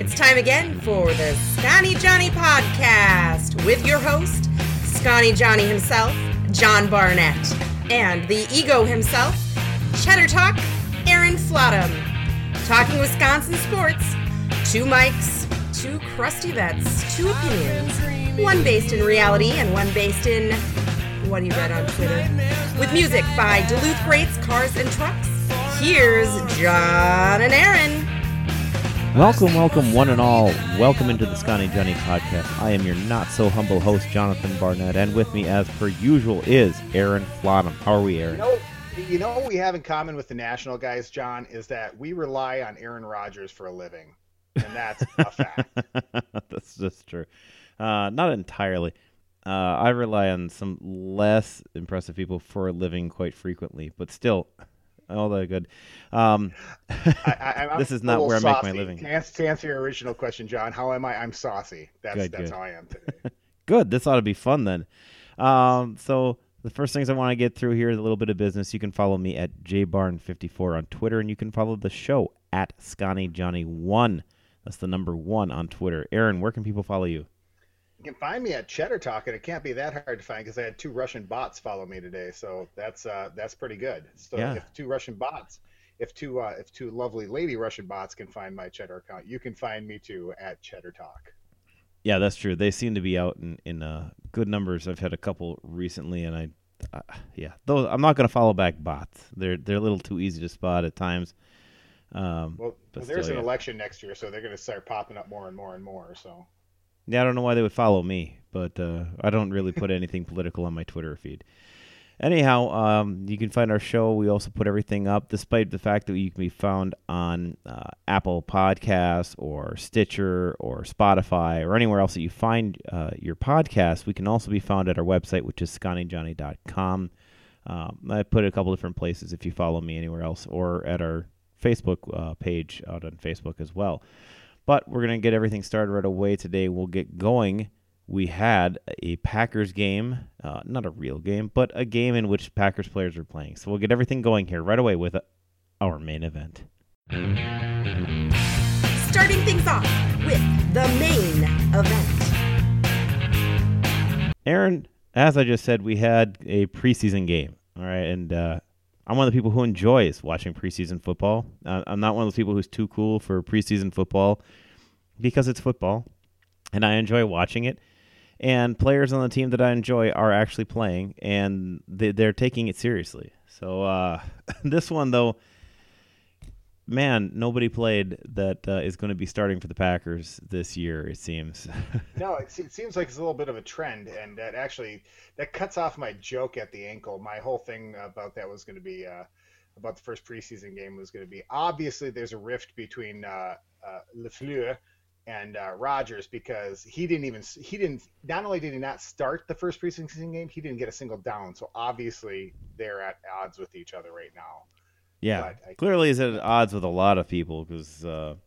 It's time again for the Scotty Johnny podcast with your host, Scotty Johnny himself, John Barnett, and the ego himself, Cheddar Talk, Aaron Flottam. Talking Wisconsin sports, two mics, two crusty vets, two opinions, one based in reality and one based in what he read on Twitter. With music by Duluth Greats Cars and Trucks, here's John and Aaron. Welcome, one and all. Welcome into the Scotty Johnny podcast. I am your not-so-humble host, Jonathan Barnett, and with me, as per usual, is Aaron Flottam. How are we, Aaron? You know what we have in common with the national guys, John, is that we rely on Aaron Rodgers for a living, and that's a fact. That's true. Not entirely. I rely on some less impressive people for a living quite frequently, but still, all that good. This is not where I make my living. To answer your original question, John, how am I? I'm saucy. That's how I am today. Good. This ought to be fun then. So the first things I want to get through here is a little bit of business. You can follow me at jbarn54 on Twitter, and you can follow the show at ScottyJohnny1. That's the number 1 on Twitter. Aaron, where can people follow you? You can find me at Cheddar Talk, and it can't be that hard to find because I had 2 Russian bots follow me today, so that's pretty good. So yeah. If 2 Russian bots, if two lovely lady Russian bots can find my Cheddar account, you can find me too at Cheddar Talk. Yeah, that's true. They seem to be out in good numbers. I've had a couple recently, and those I'm not going to follow back bots. They're a little too easy to spot at times. There's an election next year, so they're going to start popping up more and more and more. So. Yeah, I don't know why they would follow me, but I don't really put anything political on my Twitter feed. Anyhow, you can find our show. We also put everything up, despite the fact that you can be found on Apple Podcasts or Stitcher or Spotify or anywhere else that you find your podcast. We can also be found at our website, which is ScottyJohnny.com. I put it a couple different places if you follow me anywhere else, or at our Facebook page out on Facebook as well. But we're going to get everything started right away today. We'll get going. We had a Packers game, not a real game, but a game in which Packers players are playing. So we'll get everything going here right away with our main event. Starting things off with the main event. Aaron, as I just said, we had a preseason game. All right, and I'm one of the people who enjoys watching preseason football. I'm not one of those people who's too cool for preseason football because it's football, and I enjoy watching it. And players on the team that I enjoy are actually playing, and they're taking it seriously. So this one, though, man, nobody played that is going to be starting for the Packers this year, it seems. No, it seems like it's a little bit of a trend, and that cuts off my joke at the ankle. My whole thing about that was going to be about the first preseason game was going to be, obviously there's a rift between Lafleur and Rodgers, because he not only did he not start the first preseason game, he didn't get a single down. So obviously they're at odds with each other right now. Yeah, clearly he's at odds with a lot of people because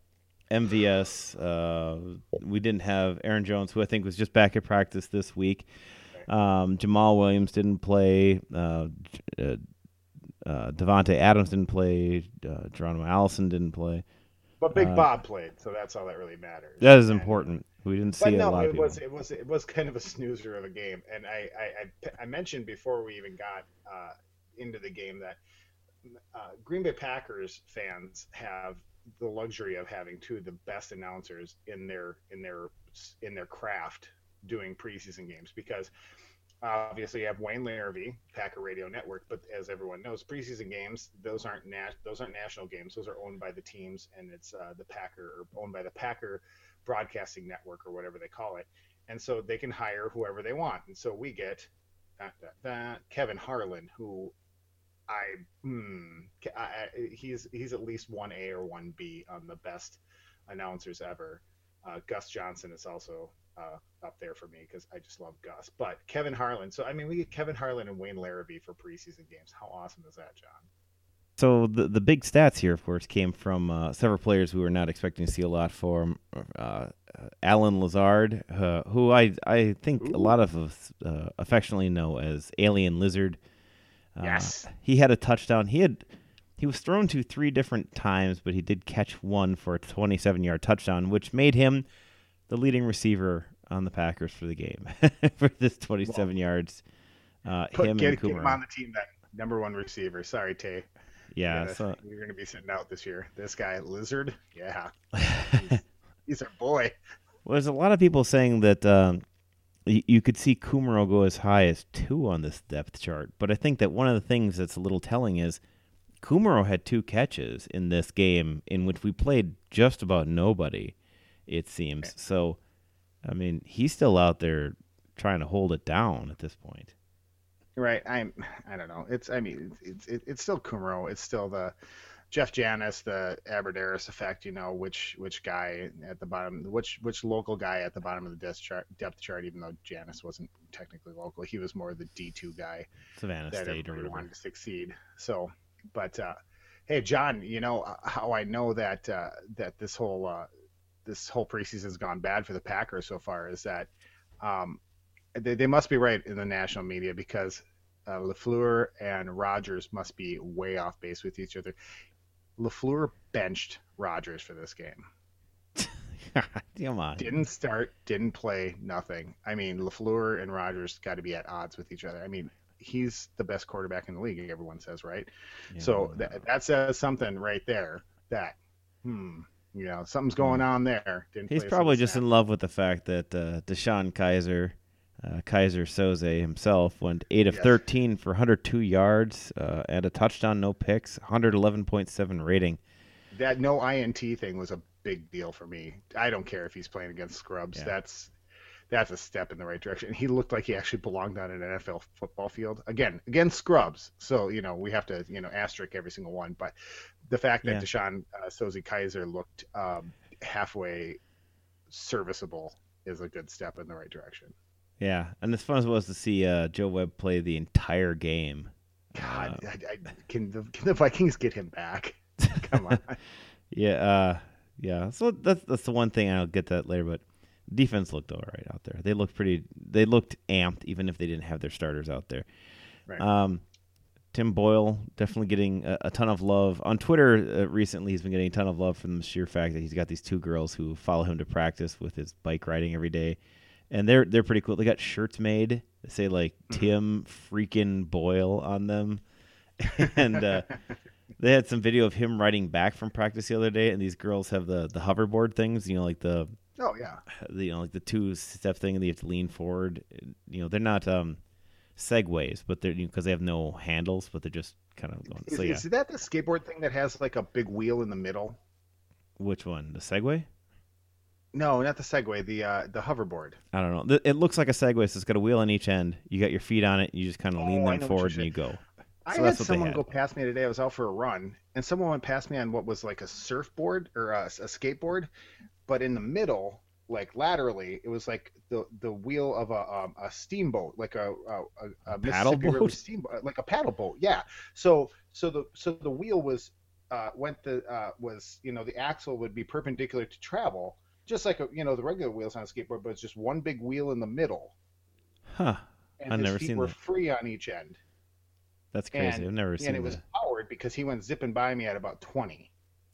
MVS, we didn't have Aaron Jones, who I think was just back at practice this week. Right. Jamal Williams didn't play. Devontae Adams didn't play. Geronimo Allison didn't play. But Big Bob played, so that's all that really matters. That is important. We didn't see a lot of people. It was kind of a snoozer of a game, and I mentioned before we even got into the game that Green Bay Packers fans have the luxury of having 2 of the best announcers in their craft doing preseason games, because obviously you have Wayne Larrivee, Packer Radio Network, but as everyone knows, preseason games, those aren't national games. Those are owned by the teams, and it's owned by the Packer Broadcasting Network, or whatever they call it. And so they can hire whoever they want. And so we get Kevin Harlan, who he's at least 1A or 1B on the best announcers ever. Gus Johnson is also up there for me because I just love Gus. But Kevin Harlan. So, I mean, we get Kevin Harlan and Wayne Larrivee for preseason games. How awesome is that, John? So the big stats here, of course, came from several players who were not expecting to see a lot for. Alan Lazard, who I think a lot of us affectionately know as Alien Lizard. Yes. He had a touchdown. He He was thrown to 3 different times, but he did catch one for a 27-yard touchdown, which made him the leading receiver on the Packers for the game for this 27 yards. Him and Kumar. Him on the team, that number 1 receiver. Sorry, Tay. Yeah, you're going to be sitting out this year. This guy, Lizard, yeah. He's our boy. Well, there's a lot of people saying that you could see Kumaro go as high as 2 on this depth chart, but I think that one of the things that's a little telling is Kumaro had 2 catches in this game in which we played just about nobody, it seems. Okay. So, I mean, he's still out there trying to hold it down at this point. Right. I don't know. It's still Kumaro. It's still the Jeff Janis, the Aberderis effect, which guy at the bottom, which local guy at the bottom of the depth chart, even though Janis wasn't technically local. He was more the D2 guy. Savannah that State or whatever. Wanted to succeed. So, but hey, John, you know how I know that that this whole preseason's gone bad for the Packers so far is that they must be right in the national media because LaFleur and Rodgers must be way off base with each other. LaFleur benched Rodgers for this game. Come on. Didn't start, didn't play, nothing. I mean, LaFleur and Rodgers got to be at odds with each other. I mean, he's the best quarterback in the league, everyone says, right? Yeah, so that says something right there that, something's going on there. He's probably just in love with the fact that Deshaun Kaiser Soze himself went 8 of 13 for 102 yards and a touchdown, no picks, 111.7 rating. That no INT thing was a big deal for me. I don't care if he's playing against scrubs. Yeah. That's a step in the right direction. He looked like he actually belonged on an NFL football field. Again, against scrubs. So, we have to, asterisk every single one. But the fact that Deshaun Soze Kaiser looked halfway serviceable is a good step in the right direction. Yeah, and as fun as it was to see Joe Webb play the entire game. God, can the Vikings get him back? Come on. Yeah. So that's the one thing. I'll get that later, but defense looked all right out there. They looked amped, even if they didn't have their starters out there. Right. Tim Boyle definitely getting a ton of love on Twitter recently. He's been getting a ton of love from the sheer fact that he's got these 2 girls who follow him to practice with his bike riding every day. And they're pretty cool. They got shirts made that say like Tim freaking Boyle on them. And they had some video of him riding back from practice the other day, and these girls have the hoverboard things, like the like the 2-step thing, and they have to lean forward. They're not segways, but they're because they have no handles, but they're just kind of going. Is that the skateboard thing that has like a big wheel in the middle? Which one? The Segway? No, not the Segway, the hoverboard. I don't know. It looks like a Segway, so it's got a wheel on each end. You got your feet on it, and you just kind of lean them forward and you go. I had someone go past me today. I was out for a run, and someone went past me on what was like a surfboard or a skateboard, but in the middle, like laterally, it was like the wheel of a steamboat, like a paddle Mississippi boat? River steamboat, like a paddle boat. Yeah. So the wheel was the axle would be perpendicular to travel. Just like the regular wheels on a skateboard, but it's just one big wheel in the middle. Huh. And I've never his feet seen were that. free on each end. That's crazy. I've never seen that. And it was powered because he went zipping by me at about 20.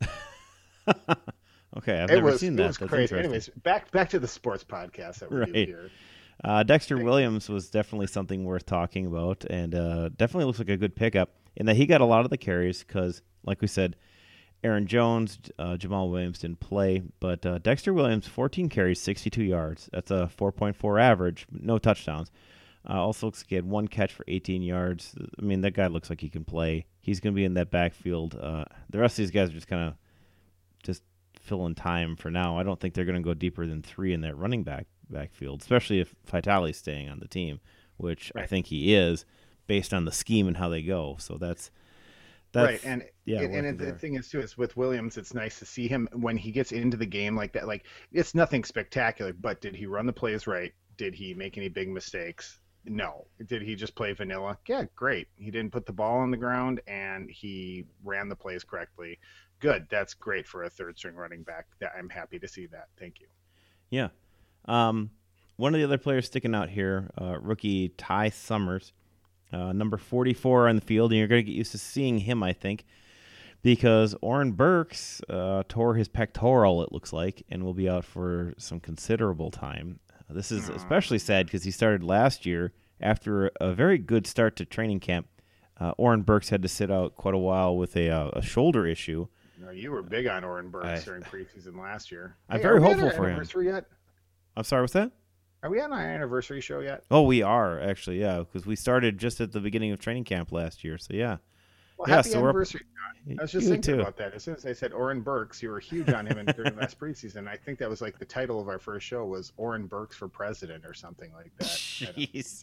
Okay, I've never seen that. It was That's crazy. Anyways, back to the sports podcast that we do here. Dexter Williams was definitely something worth talking about, and definitely looks like a good pickup in that he got a lot of the carries because, like we said, Aaron Jones, Jamal Williams didn't play, but Dexter Williams, 14 carries, 62 yards. That's a 4.4 average, no touchdowns. Also looks like he had 1 catch for 18 yards. I mean, that guy looks like he can play. He's going to be in that backfield. The rest of these guys are just kind of just filling time for now. I don't think they're going to go deeper than 3 in that running backfield, especially if Vitale's staying on the team, which I think he is based on the scheme and how they go. So that's right, and the thing is too is with Williams, it's nice to see him when he gets into the game like that. Like it's nothing spectacular, but did he run the plays right? Did he make any big mistakes? No. Did he just play vanilla? Yeah, great. He didn't put the ball on the ground and he ran the plays correctly. Good. That's great for a 3rd-string running back. I'm happy to see that. Thank you. Yeah. One of the other players sticking out here, rookie Ty Summers. Number 44 on the field, and you're going to get used to seeing him, I think. because Oren Burks tore his pectoral, it looks like, and will be out for some considerable time. This is especially sad because he started last year after a very good start to training camp. Oren Burks had to sit out quite a while with a shoulder issue. No, you were big on Oren Burks during preseason last year. I'm very hopeful for him. Yet? I'm sorry, what's that? Are we on our anniversary show yet? Oh, we are, actually, yeah, because we started just at the beginning of training camp last year, so yeah. Well, happy anniversary, John. I was just thinking about that. As soon as I said Oren Burks, you were huge on him during last preseason. I think that was like the title of our first show was Oren Burks for President or something like that. Jeez.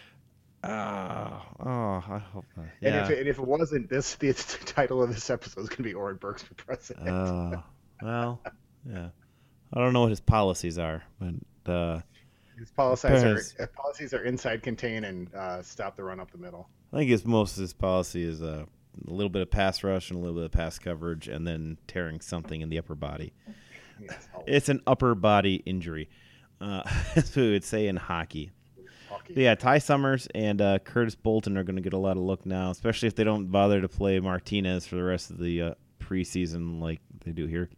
I hope not. Yeah. And if it wasn't this, the title of this episode is going to be Oren Burks for President. Well, yeah. I don't know what his policies are, but his policies are inside contain and stop the run up the middle. I think most of his policy is a little bit of pass rush and a little bit of pass coverage, and then tearing something in the upper body. Yes. It's an upper body injury, as we would say in hockey. But yeah, Ty Summers and Curtis Bolton are going to get a lot of look now, especially if they don't bother to play Martinez for the rest of the preseason like they do here.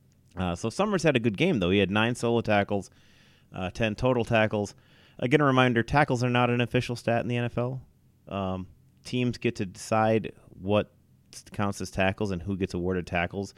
So Summers had a good game, though. He had 9 solo tackles, 10 total tackles. Again, a reminder, tackles are not an official stat in the NFL. Teams get to decide what counts as tackles and who gets awarded tackles.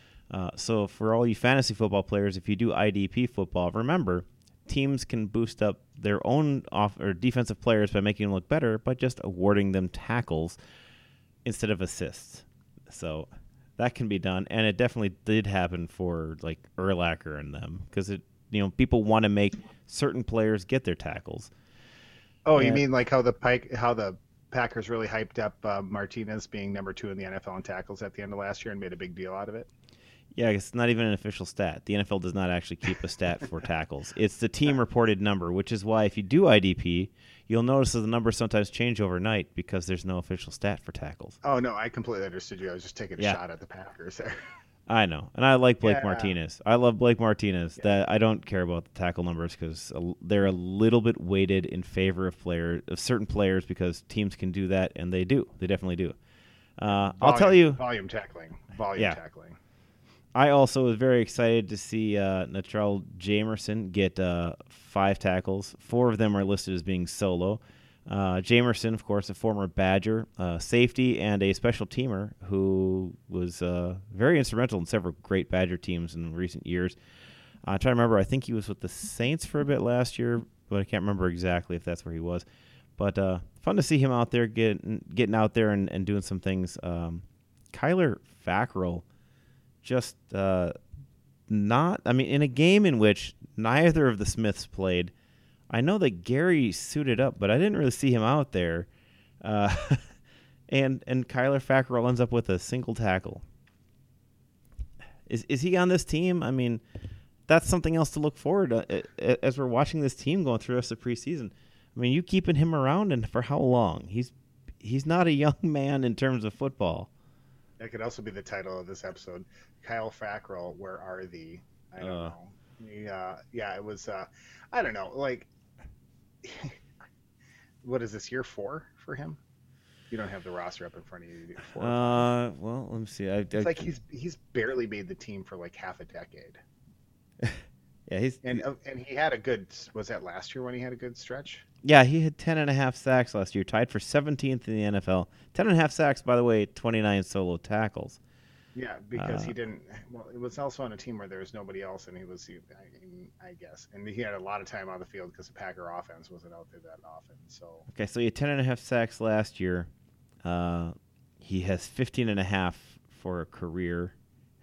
So for all you fantasy football players, if you do IDP football, remember, teams can boost up their own defensive players by making them look better by just awarding them tackles instead of assists. So that can be done, and it definitely did happen for like Urlacher and them because people want to make certain players get their tackles. Oh, you mean like how the Packers really hyped up Martinez being number 2 in the NFL in tackles at the end of last year and made a big deal out of it? Yeah, it's not even an official stat. The NFL does not actually keep a stat for tackles. It's the team-reported number, which is why if you do IDP, you'll notice that the numbers sometimes change overnight because there's no official stat for tackles. Oh, no, I completely understood you. I was just taking a shot at the Packers there. I know, and I like Blake Martinez. I love Blake Martinez. That I don't care about the tackle numbers because they're a little bit weighted in favor of certain players because teams can do that, and they do. They definitely do. I'll tell you, volume tackling. Tackling. I also was very excited to see Natrell Jamerson get 5 tackles. 4 of them are listed as being solo. Jamerson, of course, a former Badger safety and a special teamer who was very instrumental in several great Badger teams in recent years. I'm trying to remember. I think he was with the Saints for a bit last year, but I can't remember exactly if that's where he was. But fun to see him out there getting out there and doing some things. Kyler Fackrell. Just in a game in which neither of the Smiths played, I know that Gary suited up, but I didn't really see him out there. And Kyler Fackrell ends up with a single tackle. Is he on this team? I mean, that's something else to look forward to as we're watching this team going through the rest of the preseason. I mean, you keeping him around and for how long? He's not a young man in terms of football. That could also be the title of this episode. Kyle Fackrell, where are thee? I don't know. It was, I don't know, like, what is this, year 4 for him? You don't have the roster up in front of you. Do 4. Well, let me see. It's like he's barely made the team for like half a decade. Yeah, and he had a good, was that last year when he had a good stretch? Yeah, he had 10.5 sacks last year, tied for 17th in the NFL. 10.5 sacks, by the way, 29 solo tackles. Yeah, because he didn't. Well, it was also on a team where there was nobody else, and I guess, and he had a lot of time on the field because the Packer offense wasn't out there that often. So okay, so he had 10.5 sacks last year. He has 15.5 for a career.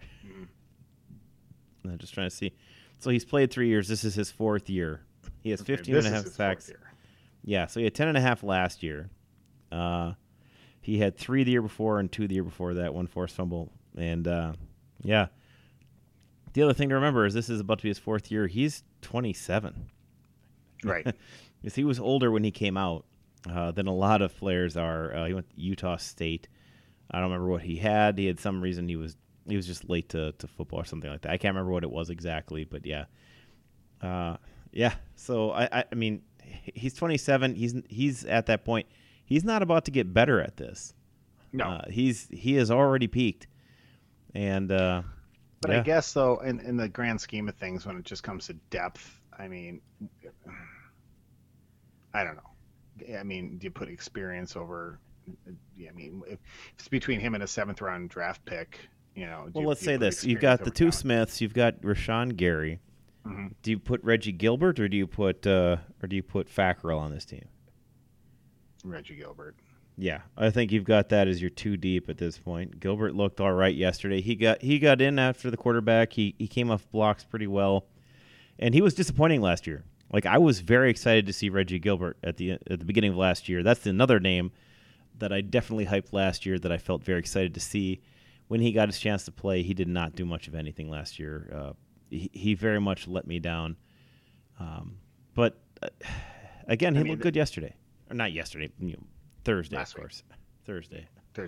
I'm just trying to see. So he's played 3 years. This is his 4th year. He has 15.5 sacks. Yeah, so he had 10.5 last year. He had 3 the year before and 2 the year before that, 1 forced fumble. And, yeah. The other thing to remember is this is about to be his 4th year. He's 27. Right. Because he was older when he came out than a lot of players are. He went to Utah State. I don't remember what he had. He had some reason he was just late to football or something like that. I can't remember what it was exactly, but yeah. Yeah, so I mean, he's 27. He's at that point. He's not about to get better at this. No, he has already peaked, And But yeah. I guess though, in the grand scheme of things, when it just comes to depth, I mean, I don't know. I mean, do you put experience over? I mean, if it's between him and a seventh round draft pick, Well, let's do you say put this: you've experience got the over two talent? Smiths, you've got Rashawn Gary. Mm-hmm. Do you put Reggie Gilbert or do you put Fackrell on this team? Reggie Gilbert. Yeah, I think you've got that as your two deep at this point. Gilbert looked all right yesterday. He got in after the quarterback. He came off blocks pretty well, and he was disappointing last year. Like I was very excited to see Reggie Gilbert at the beginning of last year. That's another name that I definitely hyped last year that I felt very excited to see. When he got his chance to play, he did not do much of anything last year. He very much let me down. But again, he looked good yesterday, or not yesterday. Thursday, Last of course. Thursday.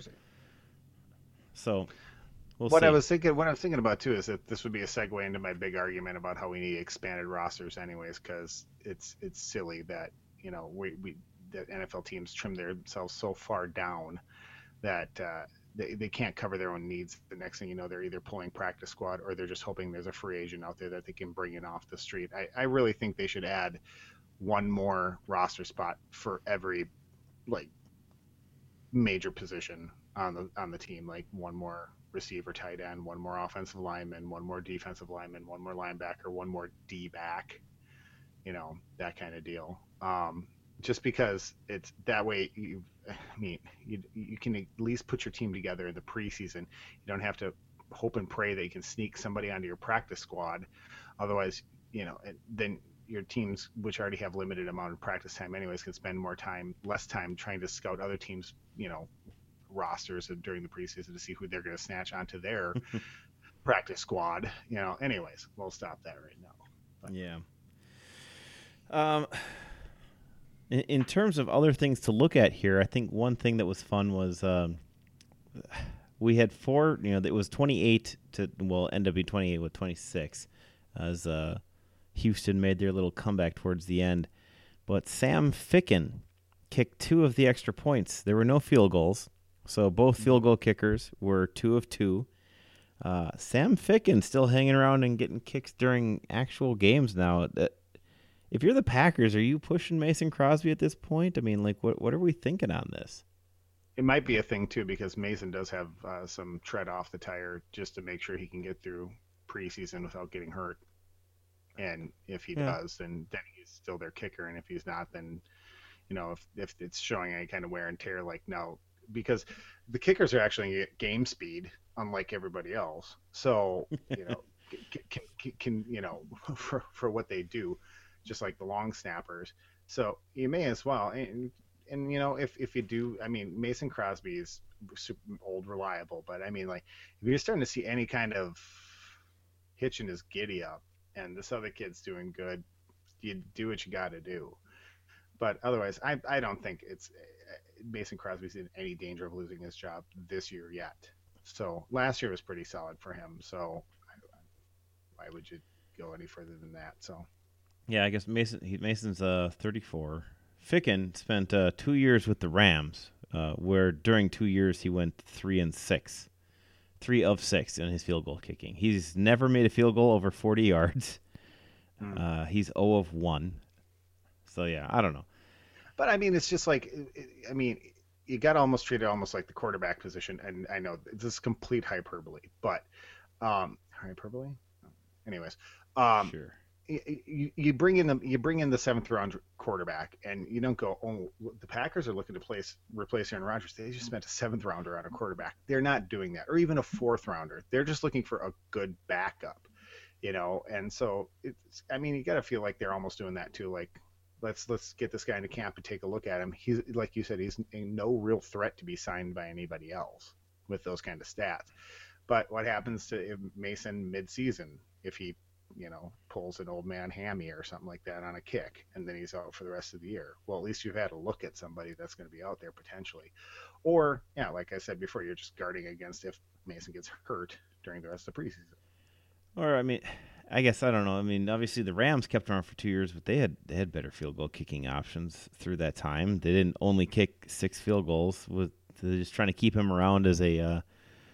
So we'll What see. I was thinking about too is that this would be a segue into my big argument about how we need expanded rosters, anyways, because it's silly that we that NFL teams trim themselves so far down that they can't cover their own needs. The next thing you know, they're either pulling practice squad or they're just hoping there's a free agent out there that they can bring in off the street. I really think they should add one more roster spot for every like major position on the team, like one more receiver, tight end, one more offensive lineman, one more defensive lineman, one more linebacker, one more D back, that kind of deal. Just because it's that way, you can at least put your team together in the preseason. You don't have to hope and pray that you can sneak somebody onto your practice squad. Otherwise, then your teams, which already have limited amount of practice time anyways, can spend less time trying to scout other teams, rosters during the preseason to see who they're going to snatch onto their practice squad. Anyways, we'll stop that right now. But. Yeah. In terms of other things to look at here, I think one thing that was fun was we had four. It was 28 to end up being 28 with 26 as Houston made their little comeback towards the end. But Sam Ficken kicked 2 of the extra points. There were no field goals, so both field goal kickers were 2 of 2. Sam Ficken still hanging around and getting kicks during actual games now. If you're the Packers, are you pushing Mason Crosby at this point? I mean, like, what are we thinking on this? It might be a thing, too, because Mason does have some tread off the tire just to make sure he can get through preseason without getting hurt. And if he does, then he's still their kicker. And if he's not, then, if it's showing any kind of wear and tear, like, no. Because the kickers are actually at game speed, unlike everybody else. So, can for what they do, just like the long snappers. So you may as well. And if you do, I mean, Mason Crosby is super old, reliable, but I mean, like, if you're starting to see any kind of hitch in his giddy up and this other kid's doing good, you do what you got to do. But otherwise, I don't think it's Mason Crosby's in any danger of losing his job this year yet. So last year was pretty solid for him. So why would you go any further than that? So. Yeah, I guess Mason's 34. Ficken spent 2 years with the Rams, where during 2 years he went 3-6, 3 of 6 in his field goal kicking. He's never made a field goal over 40 yards. He's 0 of 1. So yeah, I don't know. But I mean, it's just like, you got to almost treat it almost like the quarterback position. And I know this is complete hyperbole, but hyperbole. Anyways, sure. You bring in the 7th round quarterback, and you don't go, oh, the Packers are looking to replace Aaron Rodgers. They just spent a 7th rounder on a quarterback. They're not doing that, or even a 4th rounder. They're just looking for a good backup, And so you got to feel like they're almost doing that too. Like, let's get this guy into camp and take a look at him. He's, like you said, he's no real threat to be signed by anybody else with those kind of stats. But what happens to Mason mid-season if he pulls an old man hammy or something like that on a kick, and then he's out for the rest of the year? Well, at least you've had a look at somebody that's going to be out there potentially. Or, like I said before, you're just guarding against if Mason gets hurt during the rest of the preseason. Or, I guess, I don't know. Obviously the Rams kept around for 2 years, but they had better field goal kicking options through that time. They didn't only kick 6 field goals. They're just trying to keep him around as a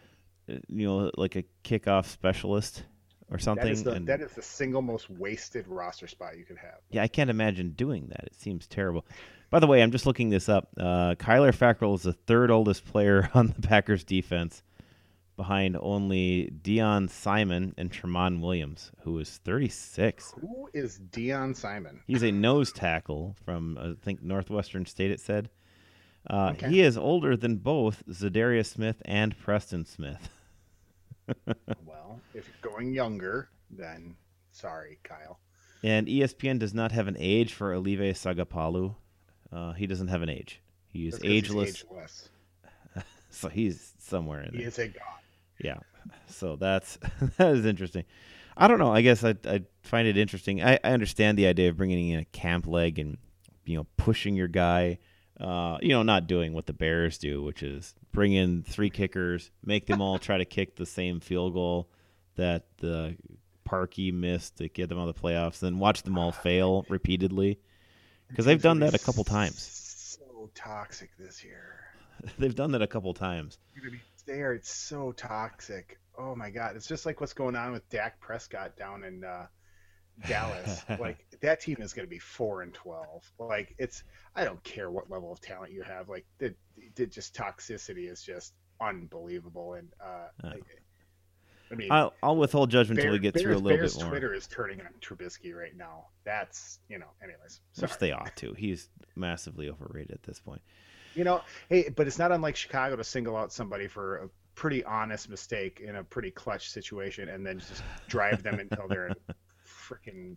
like a kickoff specialist or something. That is the single most wasted roster spot you could have. Yeah, I can't imagine doing that. It seems terrible. By the way, I'm just looking this up. Kyler Fackrell is the third oldest player on the Packers defense, behind only Deion Simon and Tramon Williams, who is 36. Who is Deion Simon? He's a nose tackle from, I think, Northwestern State, it said. Okay. He is older than both Zadarius Smith and Preston Smith. Well, if you're going younger, then sorry, Kyle. And ESPN does not have an age for Olive Sagapalu. He doesn't have an age. He is ageless. He's ageless. So he's somewhere in there. He is a god. Yeah. So that is interesting. I don't know. I guess I find it interesting. I understand the idea of bringing in a camp leg and, pushing your guy, not doing what the Bears do, which is bring in 3 kickers, make them all try to kick the same field goal that the Parkey missed to get them out of the playoffs, then watch them all fail repeatedly. Because they've done that a couple times. So toxic this year. They've done that a couple times. There, it's so toxic. Oh my God, it's just like what's going on with Dak Prescott down in Dallas. Like that team is going to be 4-12. Like I don't care what level of talent you have. Like the just toxicity is just unbelievable. And I mean, I'll withhold judgment until we get through a little bit more. Twitter is turning on Trubisky right now. That's anyways. Which they ought to. He's massively overrated at this point. Hey, but it's not unlike Chicago to single out somebody for a pretty honest mistake in a pretty clutch situation and then just drive them until they're freaking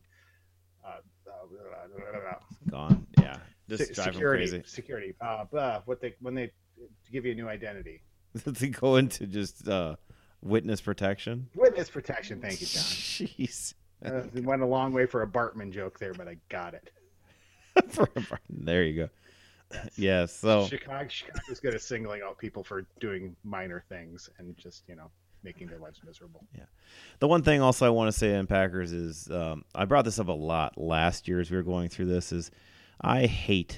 gone. Yeah, just drive them crazy. Security. When they give you a new identity. Does he go into just witness protection? Witness protection. Thank you, John. Jeez. It went a long way for a Bartman joke there, but I got it. There you go. Yes. So Chicago's good at singling out people for doing minor things and just making their lives miserable. Yeah. The one thing also I want to say in Packers is I brought this up a lot last year as we were going through this is I hate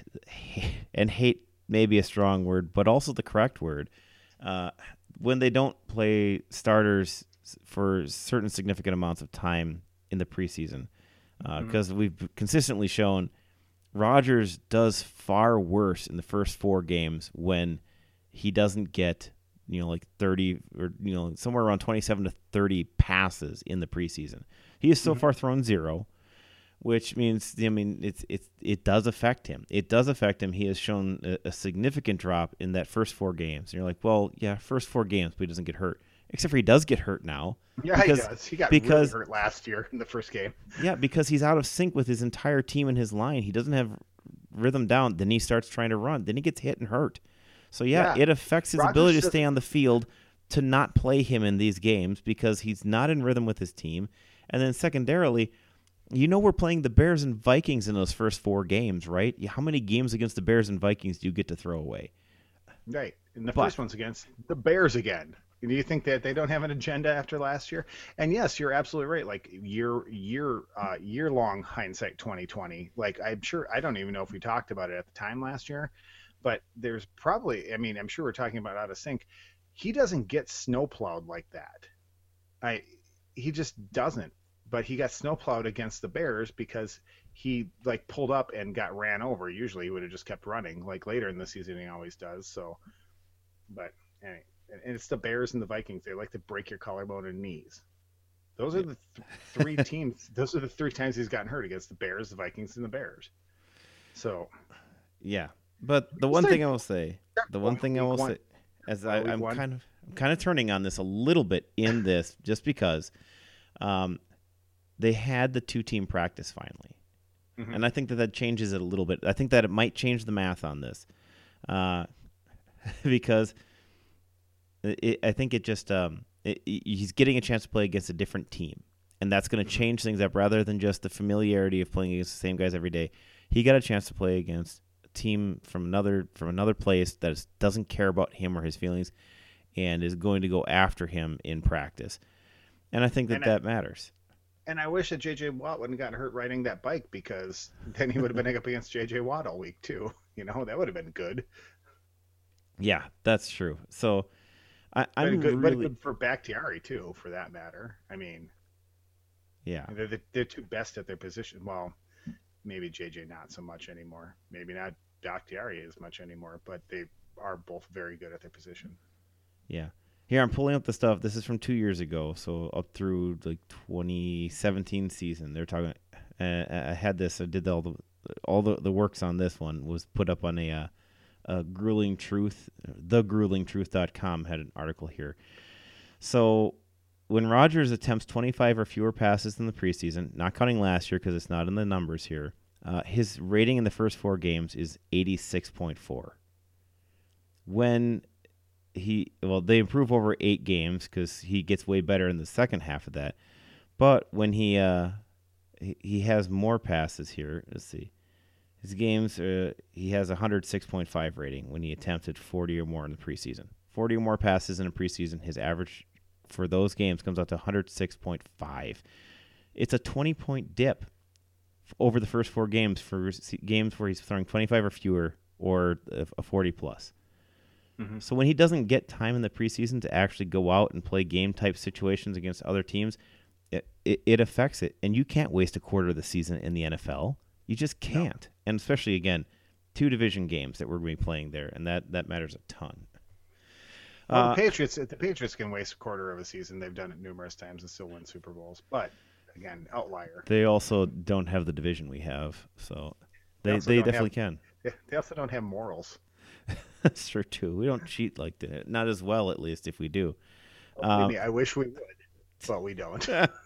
may be a strong word, but also the correct word when they don't play starters for certain significant amounts of time in the preseason because we've consistently shown Rodgers does far worse in the first 4 games when he doesn't get, like 30 or, somewhere around 27 to 30 passes in the preseason. He has so far thrown 0, which means, it does affect him. It does affect him. He has shown a significant drop in that first 4 games. And you're like, well, yeah, first 4 games, but he doesn't get hurt. Except for he does get hurt now. Yeah, he does. He got really hurt last year in the first game. Yeah, because he's out of sync with his entire team and his line. He doesn't have rhythm down. Then he starts trying to run. Then he gets hit and hurt. So, yeah. It affects his ability to stay on the field to not play him in these games because he's not in rhythm with his team. And then secondarily, we're playing the Bears and Vikings in those first 4 games, right? How many games against the Bears and Vikings do you get to throw away? Right. And the first one's against the Bears again. Do you think that they don't have an agenda after last year? And yes, you're absolutely right. Like year-long hindsight 2020. Like I'm sure I don't even know if we talked about it at the time last year, but there's probably. I'm sure we're talking about out of sync. He doesn't get snowplowed like that. He just doesn't. But he got snowplowed against the Bears because he pulled up and got ran over. Usually he would have just kept running. Like later in the season he always does. So, but anyway. And it's the Bears and the Vikings. They like to break your collarbone and knees. Those are the 3 teams. Those are the 3 times he's gotten hurt against the Bears, the Vikings, and the Bears. So, yeah. But the one thing I will say, as I'm kind of turning on this a little bit in this, just because they had the 2-team practice finally, and I think that changes it a little bit. I think that it might change the math on this, because. I think it just he's getting a chance to play against a different team, and that's going to change things up rather than just the familiarity of playing against the same guys every day. He got a chance to play against a team from another place that doesn't care about him or his feelings, and is going to go after him in practice. And I think that matters. And I wish that J.J. Watt wouldn't gotten hurt riding that bike because then he would have been up against J.J. Watt all week too. That would have been good. Yeah, that's true. So. I'm but really good for Bakhtiari too, for that matter. I mean, yeah. they're two best at their position. Well, maybe JJ not so much anymore. Maybe not Bakhtiari as much anymore, but they are both very good at their position. Yeah. Here, I'm pulling up the stuff. This is from 2 years ago, so up through like 2017 season. They're talking. I had this. I did all the works on this one was put up on a Grueling Truth. TheGruelingTruth.com had an article here. So when Rodgers attempts 25 or fewer passes in the preseason, not counting last year because it's not in the numbers here, his rating in the first 4 games is 86.4. When they improve over 8 games because he gets way better in the second half of that. But when he has more passes here, let's see, his games he has 106.5 rating when he attempted 40 or more in the preseason. 40 or more passes in a preseason, his average for those games comes out to 106.5. It's a 20-point dip over the first 4 games for games where he's throwing 25 or fewer or a 40 plus. Mm-hmm. So when he doesn't get time in the preseason to actually go out and play game-type situations against other teams, it affects it. And you can't waste a quarter of the season in the NFL. You just can't. No. And especially, again, 2 division games that we're going to be playing there, and that matters a ton. Well, the Patriots can waste a quarter of a season. They've done it numerous times and still win Super Bowls. But, again, outlier. They also don't have the division we have, so they definitely can. They also don't have morals. That's true too. We don't cheat like that. Not as well, at least, if we do. I wish we would, but we don't.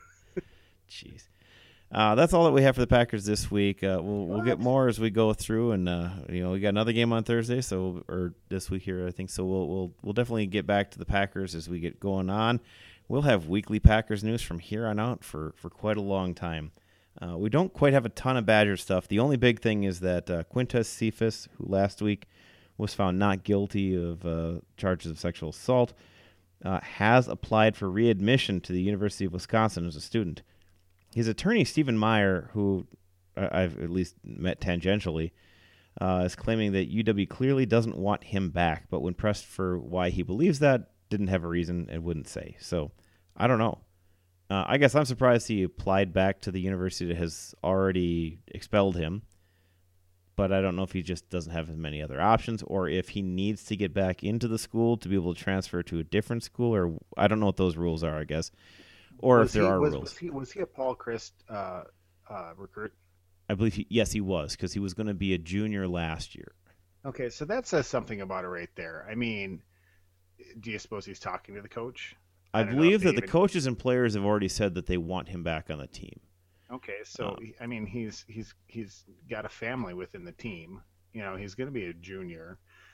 Jeez. That's all that we have for the Packers this week. We'll get more as we go through, and we got another game on Thursday, or this week here, I think. So we'll definitely get back to the Packers as we get going on. We'll have weekly Packers news from here on out for quite a long time. We don't quite have a ton of Badger stuff. The only big thing is that Quintez Cephas, who last week was found not guilty of charges of sexual assault, has applied for readmission to the University of Wisconsin as a student. His attorney, Stephen Meyer, who I've at least met tangentially, is claiming that UW clearly doesn't want him back, but when pressed for why he believes that, didn't have a reason and wouldn't say. So, I don't know. I guess I'm surprised he applied back to the university that has already expelled him, but I don't know if he just doesn't have as many other options or if he needs to get back into the school to be able to transfer to a different school, or I don't know what those rules are, I guess, or if there are rules. Was he a Paul Chryst recruit? I believe he was, because he was going to be a junior last year. Okay, so that says something about it right there. I mean, do you suppose he's talking to the coach? I believe that the coaches and players have already said that they want him back on the team. Okay, so I mean, he's got a family within the team. You know, he's going to be a junior.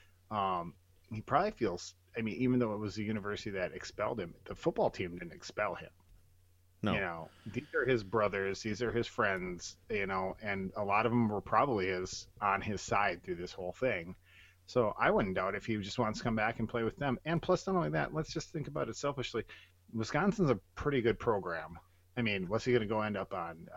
He probably feels. I mean, even though it was the university that expelled him, the football team didn't expel him. No. You know, these are his brothers, these are his friends. You know, and a lot of them were probably on his side through this whole thing. So I wouldn't doubt if he just wants to come back and play with them. And plus, not only that, let's just think about it selfishly. Wisconsin's a pretty good program. I mean, what's he going to go end up on?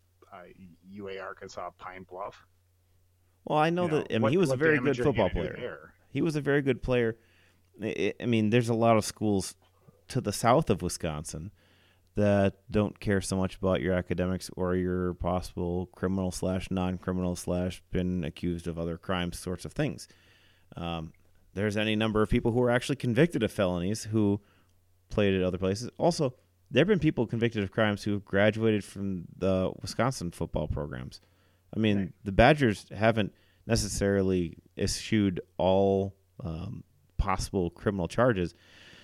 UA Arkansas Pine Bluff? Well, I know that. I mean, he was a very good football player. He was a very good player. I mean, there's a lot of schools to the south of Wisconsin that don't care so much about your academics or your possible criminal / non-criminal / been accused of other crimes sorts of things. There's any number of people who are actually convicted of felonies who played at other places. Also, there have been people convicted of crimes who have graduated from the Wisconsin football programs. I mean, right. The Badgers haven't necessarily eschewed all possible criminal charges,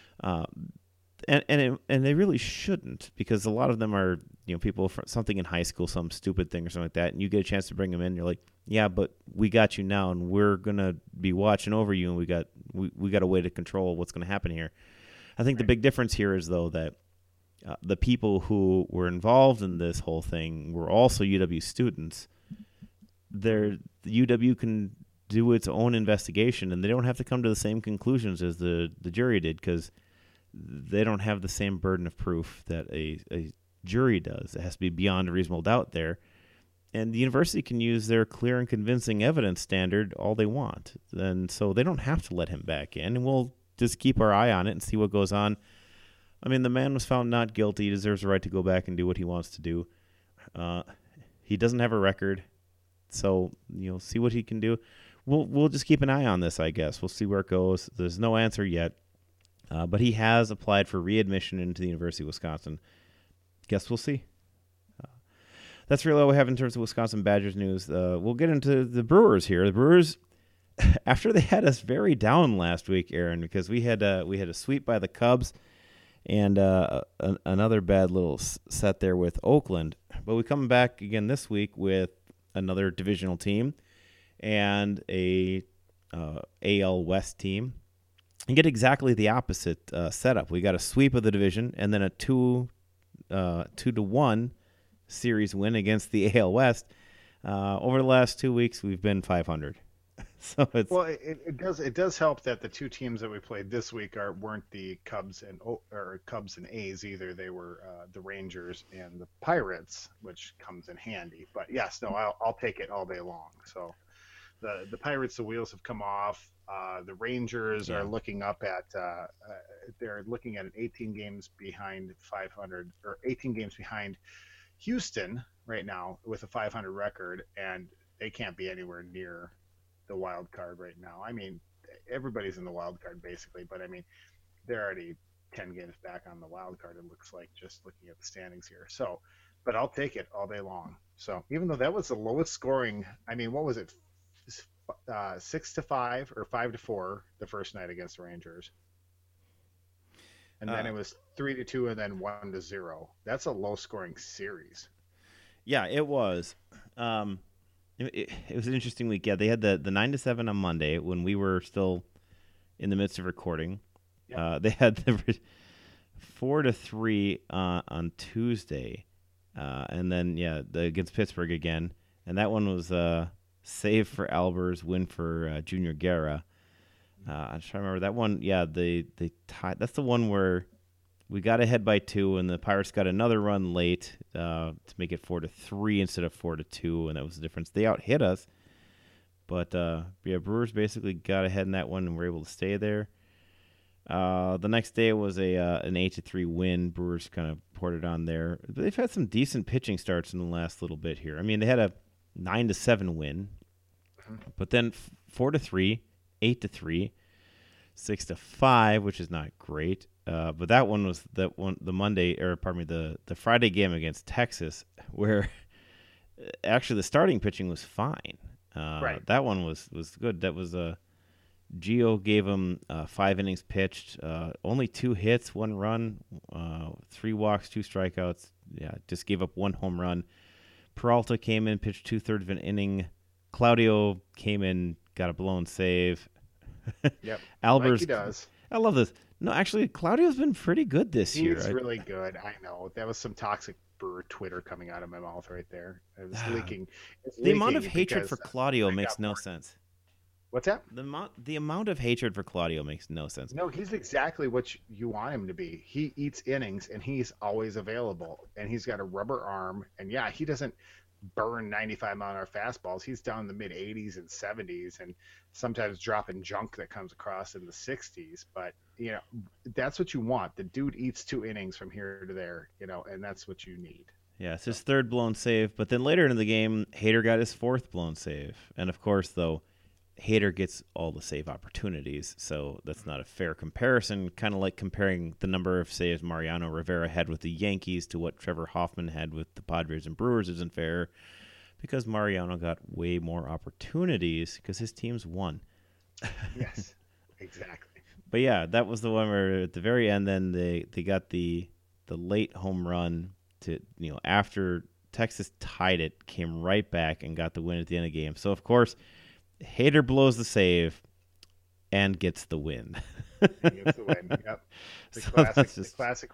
and they really shouldn't, because a lot of them are, you know, people for something in high school, some stupid thing or something like that, and you get a chance to bring them in. You're like, yeah, but we got you now, and we're gonna be watching over you, and we got a way to control what's going to happen here. I think the big difference here is, though, that the people who were involved in this whole thing were also UW students. The UW can do its own investigation, and they don't have to come to the same conclusions as the jury did, because they don't have the same burden of proof that a jury does. It has to be beyond a reasonable doubt there. And the university can use their clear and convincing evidence standard all they want. And so they don't have to let him back in, and we'll just keep our eye on it and see what goes on. I mean, the man was found not guilty. He deserves the right to go back and do what he wants to do. He doesn't have a record, so see what he can do. We'll just keep an eye on this, I guess. We'll see where it goes. There's no answer yet, but he has applied for readmission into the University of Wisconsin. Guess we'll see. That's really all we have in terms of Wisconsin Badgers news. We'll get into the Brewers here. The Brewers, after they had us very down last week, Aaron, because we had a sweep by the Cubs and another bad little set there with Oakland. But we come back again this week with another divisional team and a AL West team, and get exactly the opposite setup. We got a sweep of the division and then a 2-1 series win against the AL West. Over the last 2 weeks, we've been 500. So it does help that the two teams that we played this week weren't the Cubs and A's either. They were the Rangers and the Pirates, which comes in handy. But yes, no, I'll take it all day long. So the Pirates, the wheels have come off. The Rangers are looking up at they're looking at an 18 games behind 500 or 18 games behind Houston right now with a 500 record, and they can't be anywhere near the wild card right now. I mean, everybody's in the wild card basically, but I mean, they're already 10 games back on the wild card, it looks like, just looking at the standings here. So, but I'll take it all day long. So even though that was the lowest scoring, I mean, what was it? 6-5 or 5-4 the first night against the Rangers. And then it was 3-2 and then 1-0. That's a low scoring series. Yeah, it was. It was an interesting week. Yeah, they had the 9-7 on Monday when we were still in the midst of recording. Yep. They had the 4-3 on Tuesday, and then against Pittsburgh again, and that one was save for Albers, win for Junior Guerra. I'm trying to remember that one. Yeah, they tied. That's the one where we got ahead by 2, and the Pirates got another run late to make it 4-3 instead of 4-2, and that was the difference. They out-hit us, but Brewers basically got ahead in that one and were able to stay there. The next day it was an 8-3 win. Brewers kind of poured it on there. But they've had some decent pitching starts in the last little bit here. I mean, they had a 9-7 win, but then 4-3, 8-3, 6-5, which is not great. But that one was the Friday game against Texas, where actually the starting pitching was fine. Right. That one was good. That was Gio gave him 5 innings pitched, only 2 hits, 1 run, 3 walks, 2 strikeouts. Yeah, just gave up 1 home run. Peralta came in, pitched 2/3 of an inning. Claudio came in, got a blown save. Yep. Albers, like he does. I love this. No, actually, Claudio's been pretty good this year. He's really good. I know. That was some toxic Brewer Twitter coming out of my mouth right there. It was leaking. The amount of hatred for Claudio makes no sense. What's that? The amount of hatred for Claudio makes no sense. No, he's exactly what you want him to be. He eats innings, and he's always available. And he's got a rubber arm. And, yeah, he doesn't burn 95-mile-an-hour fastballs. He's down in the mid-80s and 70s and sometimes dropping junk that comes across in the 60s. But, that's what you want. The dude eats 2 innings from here to there, and that's what you need. Yeah, it's his 3rd blown save. But then later in the game, Hader got his 4th blown save. And, of course, though, Hader gets all the save opportunities, so that's not a fair comparison. Kind of like comparing the number of saves Mariano Rivera had with the Yankees to what Trevor Hoffman had with the Padres and Brewers isn't fair, because Mariano got way more opportunities because his teams won. Yes, exactly. But yeah, that was the one where at the very end, then they got the late home run to after Texas tied it, came right back and got the win at the end of the game. So of course, Hader blows the save and gets the win. He gets the win. Yep. The classic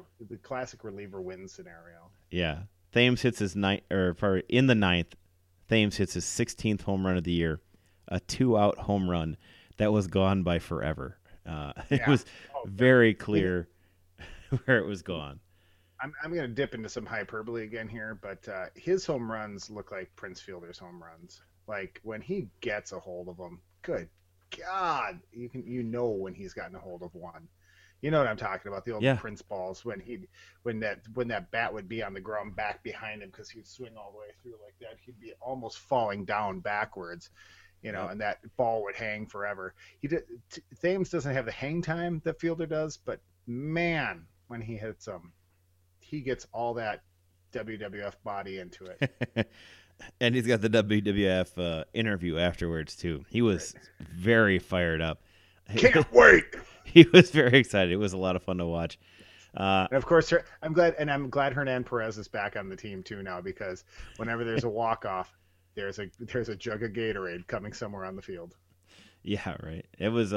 reliever win scenario. Yeah. Thames hits his in the 9th. Thames hits his 16th home run of the year, a 2-out home run that was gone by forever. It was very clear where it was gone. I'm going to dip into some hyperbole again here, but his home runs look like Prince Fielder's home runs. Like, when he gets a hold of them, good God, you know when he's gotten a hold of one. You know what I'm talking about? The old Yeah. Prince balls when that bat would be on the ground back behind him because he'd swing all the way through like that. He'd be almost falling down backwards, Yep. and that ball would hang forever. Thames doesn't have the hang time that Fielder does, but man, when he hits them, he gets all that WWF body into it. And he's got the WWF interview afterwards too. He was very fired up. Can't wait. He was very excited. It was a lot of fun to watch. And of course, I'm glad Hernan Perez is back on the team too now, because whenever there's a walk off, there's a jug of Gatorade coming somewhere on the field. Yeah, right. It was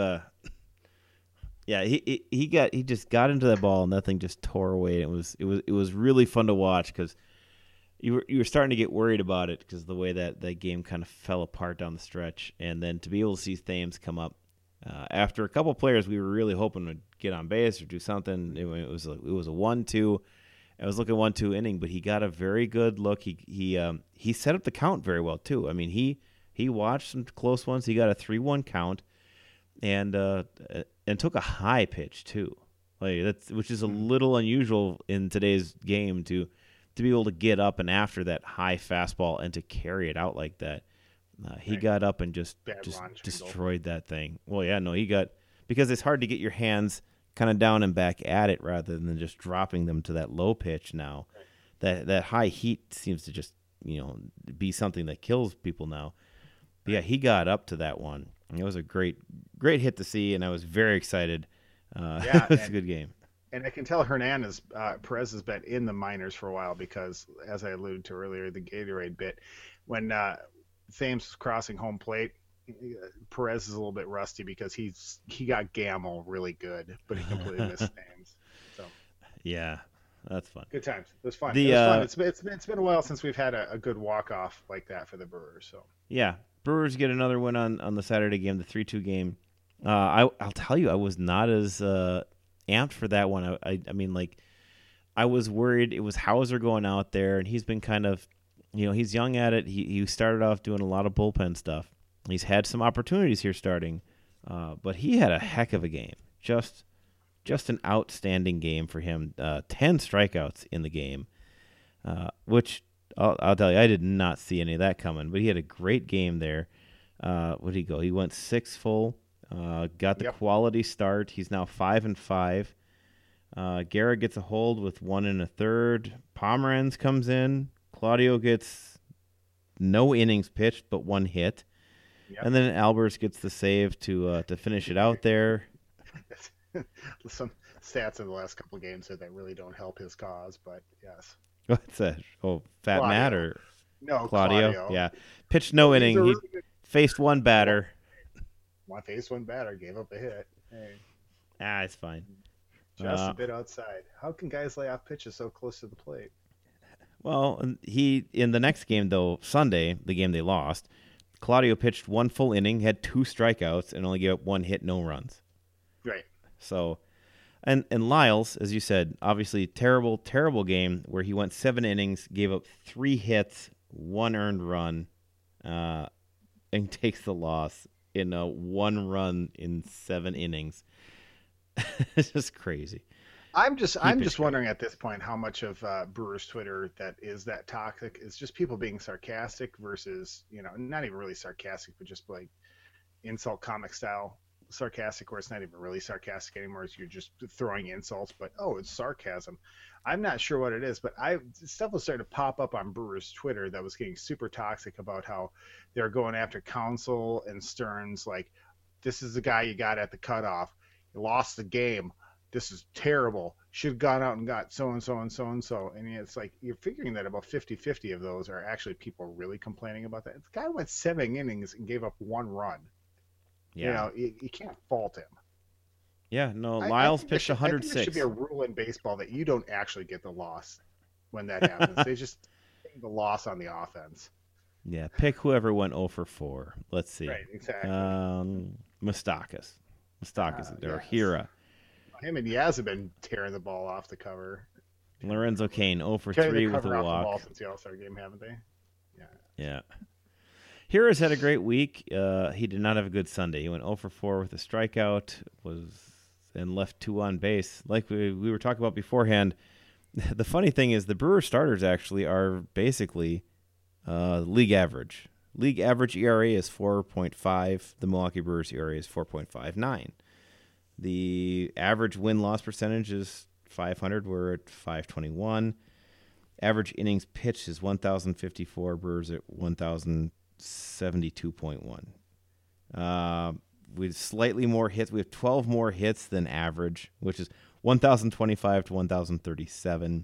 yeah, he just got into that ball and that thing just tore away. It was really fun to watch because you were starting to get worried about it because the way that game kind of fell apart down the stretch, and then to be able to see Thames come up after a couple players we were really hoping would get on base or do something. It was a 1-2. I was looking 1-2 inning, but he got a very good look. He set up the count very well too. I mean, he watched some close ones. He got a 3-1 count, and took a high pitch too. Which is a little unusual in today's game to be able to get up and after that high fastball and to carry it out like that. He got up and just destroyed that thing. Well, yeah, no, because it's hard to get your hands kind of down and back at it rather than just dropping them to that low pitch now. Right. That high heat seems to just, be something that kills people now. But yeah, he got up to that one. It was a great hit to see, and I was very excited. Yeah, it's a good game. And I can tell Perez has been in the minors for a while because, as I alluded to earlier, the Gatorade bit, when Thames was crossing home plate, Perez is a little bit rusty because he got Gamble really good, but he completely missed Thames. So yeah, that's fun. Good times. It was fun. It was fun. It's been a while since we've had a good walk off like that for the Brewers. So yeah, Brewers get another win on the Saturday game, the 3-2 game. I'll tell you, I was not as amped for that one. I mean, like, I was worried. It was Hauser going out there, and he's been kind of, he's young at it. He started off doing a lot of bullpen stuff. He's had some opportunities here starting, but he had a heck of a game. Just an outstanding game for him. 10 strikeouts in the game, which I'll tell you, I did not see any of that coming. But he had a great game there. What did he go? He went 6 full. Got the quality start. He's now 5-5. Garrett gets a hold with 1 1/3. Pomeranz comes in. Claudio gets no innings pitched, but 1 hit. Yep. And then Albers gets the save to finish it out there. Some stats in the last couple of games that really don't help his cause, but yes. What's that? Oh, Fat Matt or no, Claudio? Yeah. Pitched no inning. He faced 1 batter. Faced 1 batter, gave up a hit. Hey. It's fine. Just a bit outside. How can guys lay off pitches so close to the plate? Well, in the next game, though, Sunday, the game they lost, Claudio pitched 1 full inning, had 2 strikeouts, and only gave up 1 hit, no runs. Right. So, and Lyles, as you said, obviously terrible game where he went 7 innings, gave up 3 hits, 1 earned run, and takes the loss in a 1 run in 7 innings. It's just crazy. I'm just wondering at this point how much of Brewers Twitter that toxic is just people being sarcastic versus, not even really sarcastic, but just like insult comic style sarcastic, where it's not even really sarcastic anymore. You're just throwing insults, but it's sarcasm. I'm not sure what it is, but stuff was starting to pop up on Brewers Twitter that was getting super toxic about how they're going after Counsell and Stearns. Like, this is the guy you got at the cutoff. You lost the game. This is terrible. Should have gone out and got so-and-so and so-and-so. And it's like you're figuring that about 50-50 of those are actually people really complaining about that. The guy went 7 innings and gave up 1 run. Yeah. You can't fault him. Yeah, no, Lyles pitched 106. I think there should be a rule in baseball that you don't actually get the loss when that happens. They just take the loss on the offense. Yeah, pick whoever went 0 for 4. Let's see. Right, exactly. Moustakas or yes. Hira. Him and Yaz have been tearing the ball off the cover. Lorenzo Cain 0 for 3 with a walk. Ball since the All-Star game, haven't they? Yeah. Hiras had a great week. He did not have a good Sunday. He went 0 for 4 with a strikeout, and left 2 on base. Like we were talking about beforehand, the funny thing is the Brewers starters actually are basically league average. League average ERA is 4.5. The Milwaukee Brewers ERA is 4.59. The average win-loss percentage is 500. We're at 521. Average innings pitched is 1,054. Brewers at 1,072.1. With slightly more hits. We have 12 more hits than average, which is 1,025 to 1,037.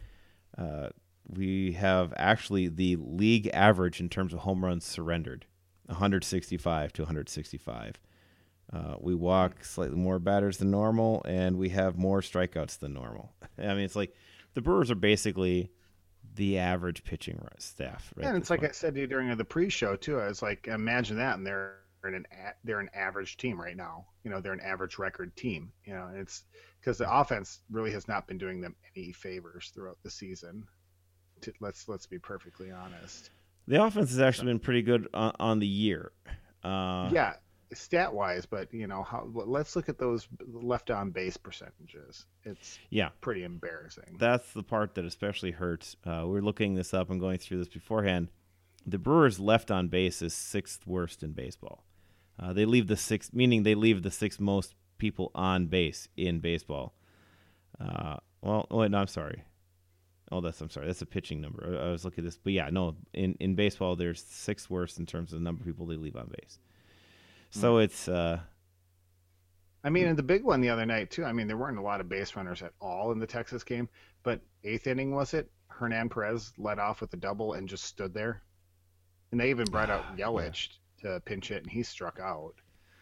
We have actually the league average in terms of home runs surrendered, 165 to 165. We walk slightly more batters than normal, and we have more strikeouts than normal. I mean, it's like the Brewers are basically the average pitching staff. Right, and it's like I said to you during the pre-show too. I was like, imagine that, and they're an average team right now. They're an average record team. And it's because the offense really has not been doing them any favors throughout the season. Let's be perfectly honest. The offense has actually been pretty good on the year. Yeah, stat wise, but let's look at those left on base percentages. It's pretty embarrassing. That's the part that especially hurts. We're looking this up and going through this beforehand. The Brewers left on base is 6th worst in baseball. They leave the sixth most people on base in baseball. I'm sorry. That's a pitching number. I was looking at this, but in baseball, there's 6th worst in terms of the number of people they leave on base. So it's. And the big one the other night too. There weren't a lot of base runners at all in the Texas game, but 8th inning was it? Hernan Perez led off with a double and just stood there, and they even brought out Yelich to pinch hit, and he struck out.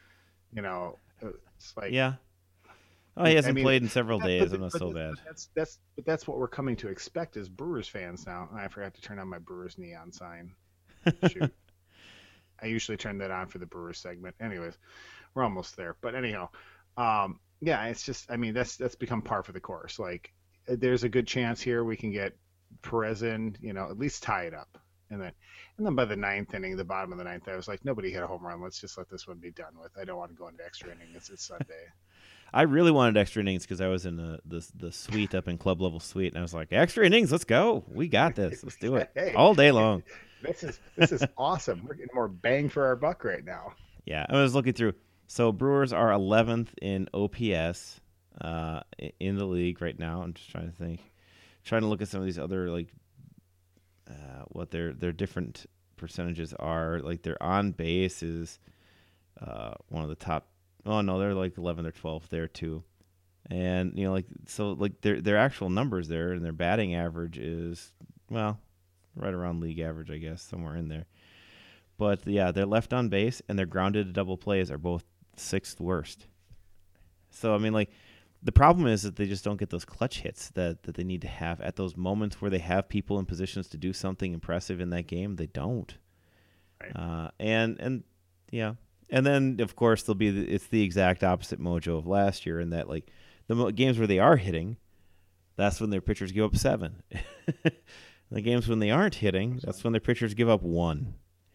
It's like he hasn't played in several days. I'm not so bad. That's what we're coming to expect as Brewers fans now. I forgot to turn on my Brewers neon sign. Shoot. I usually turn that on for the Brewers segment. Anyways, we're almost there. But anyhow, it's just that's become par for the course. Like there's a good chance here we can get Perez in, at least tie it up. And then by the 9th inning, the bottom of the 9th, I was like, nobody hit a home run. Let's just let this one be done with. I don't want to go into extra innings. It's Sunday. I really wanted extra innings because I was in the suite up in club level suite, and I was like, extra innings, let's go. We got this. Let's do it all day long. This is awesome. We're getting more bang for our buck right now. Yeah, I was looking through. So Brewers are 11th in OPS in the league right now. I'm just trying to look at some of these other what their different percentages are. Like their on base is one of the top. Oh no, they're like 11th or 12th there too, and their actual numbers there and their batting average is right around league average, I guess, somewhere in there. But their left on base and their grounded to double plays are both 6th worst. So the problem is that they just don't get those clutch hits that they need to have at those moments where they have people in positions to do something impressive in that game. They don't. Right. And then of course it's the exact opposite mojo of last year in that the games where they are hitting, that's when their pitchers give up 7. The games when they aren't hitting, that's when their pitchers give up 1.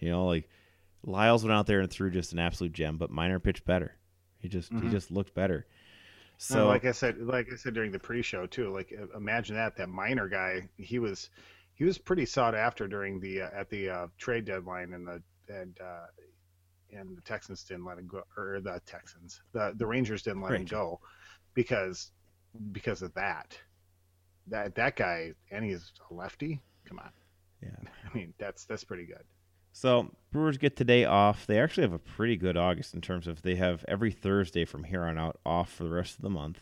Lyles went out there and threw just an absolute gem, but Minor pitched better. He just looked better. So like I said during the pre-show too, imagine that Minor guy, he was pretty sought after during the at the trade deadline, and the Texans didn't let him go, or the Rangers didn't let him go because of that guy, and he's a lefty. Come on. Yeah. That's pretty good. So Brewers get today off. They actually have a pretty good August in terms of they have every Thursday from here on out off for the rest of the month.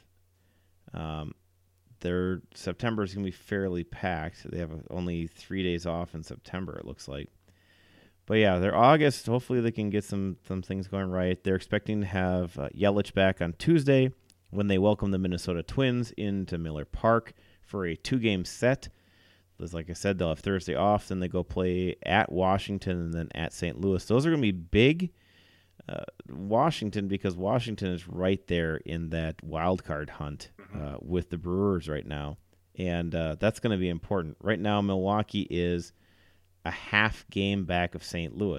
Their September is going to be fairly packed. They have only 3 days off in September, it looks like. But their August, hopefully they can get some things going right. They're expecting to have Yelich back on Tuesday when they welcome the Minnesota Twins into Miller Park for a 2-game set. Like I said, they'll have Thursday off, then they go play at Washington and then at St. Louis. Those are going to be big. Washington, because Washington is right there in that wild card hunt with the Brewers right now. And that's going to be important. Right now, Milwaukee is a half game back of St. Louis.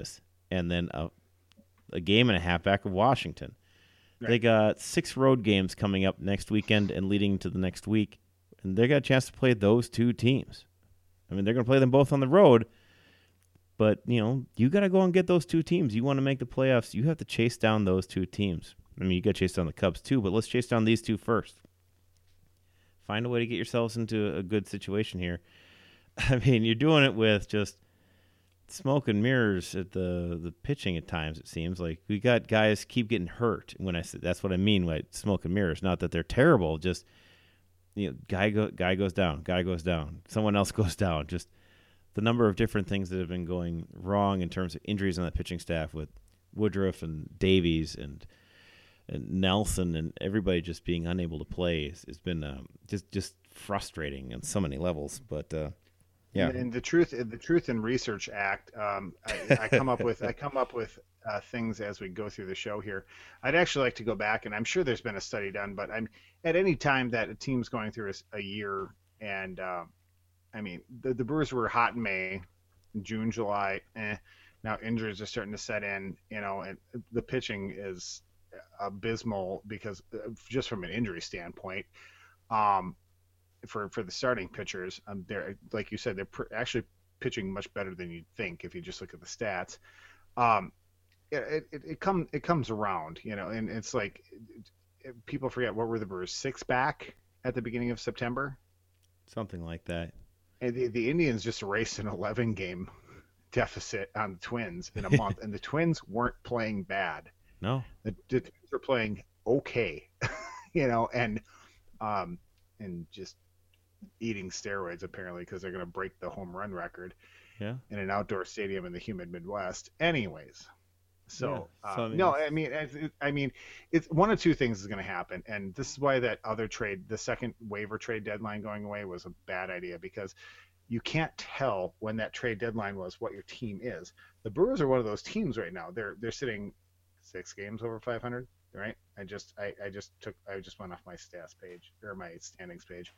and then a game and a half back of Washington. Right. They got 6 road games coming up next weekend and leading to the next week, and they got a chance to play those 2 teams. I mean, they're going to play them both on the road, but, you got to go and get those 2 teams. You want to make the playoffs, you have to chase down those 2 teams. I mean, you got to chase down the Cubs too, but let's chase down these 2 first. Find a way to get yourselves into a good situation here. I mean, you're doing it with just smoke and mirrors at the pitching at times, it seems. Like, we got guys keep getting hurt. When I say that's what I mean by smoke and mirrors. Not that they're terrible, just guy goes down, someone else goes down. Just the number of different things that have been going wrong in terms of injuries on the pitching staff with Woodruff and Davies and Nelson and everybody just being unable to play has been just frustrating on so many levels. But yeah. And the Truth in Research Act, I come up with things as we go through the show here. I'd actually like to go back, and I'm sure there's been a study done, but at any time that a team's going through a year, and I mean the Brewers were hot in May, June, July. Now injuries are starting to set in, and the pitching is abysmal because just from an injury standpoint. For the starting pitchers, they're, like you said, they're actually pitching much better than you'd think if you just look at the stats. It comes around, and it's like people forget, what were the Brewers, 6 back at the beginning of September? Something like that. And the Indians just erased an 11-game deficit on the Twins in a month, and the Twins weren't playing bad. No, the Twins were playing okay, and just eating steroids apparently because they're going to break the home run record in an outdoor stadium in the humid Midwest. Anyways, so no, I mean, it's one of 2 things is going to happen, and this is why that other trade, the second waiver trade deadline going away, was a bad idea, because you can't tell when that trade deadline was what your team is. The Brewers are one of those teams right now. They're sitting 6 games over 500. Right. I just went off my stats page, or my standings page.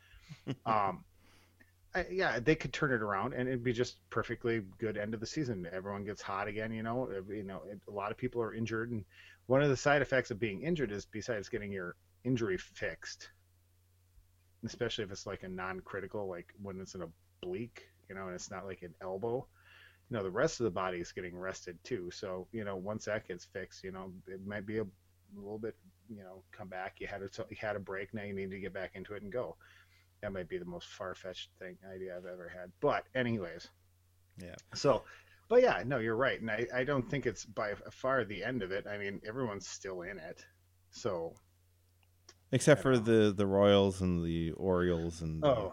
They could turn it around, and it'd be just perfectly good end of the season. Everyone gets hot again. A lot of people are injured, and one of the side effects of being injured is, besides getting your injury fixed, especially if it's like a non-critical, like when it's an oblique, and it's not like an elbow. The rest of the body is getting rested too. So once that gets fixed, it might be a little bit, come back. You had a break. Now you need to get back into it and go. That might be the most far-fetched idea I've ever had. But anyways, yeah. So, but yeah, no, you're right, and I don't think it's by far the end of it. I mean, everyone's still in it. So, except for the Royals and the Orioles and the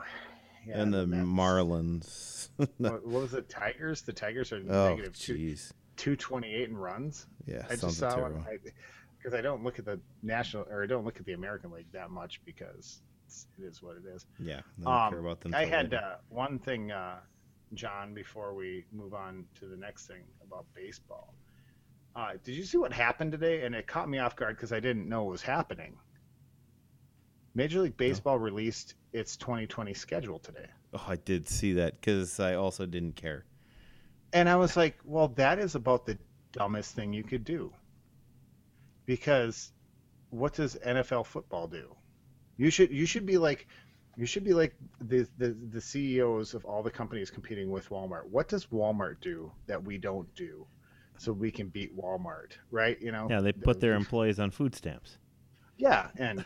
Marlins. What was it? Tigers? The Tigers are negative 228 in runs. Yeah, I just saw one. Because I don't look at the national, or I don't look at the American League that much, because it is what it is. Yeah, I don't care about them. I had one thing, John, before we move on to the next thing about baseball. Did you see what happened today? And it caught me off guard because I didn't know it was happening. Major League Baseball released its 2020 schedule today. Oh, I did see that, because I also didn't care. And I was like, well, that is about the dumbest thing you could do. Because what does NFL football do? You should be like the CEOs of all the companies competing with Walmart. What does Walmart do that we don't do, so we can beat Walmart, right? Yeah, they put their employees on food stamps. Yeah, and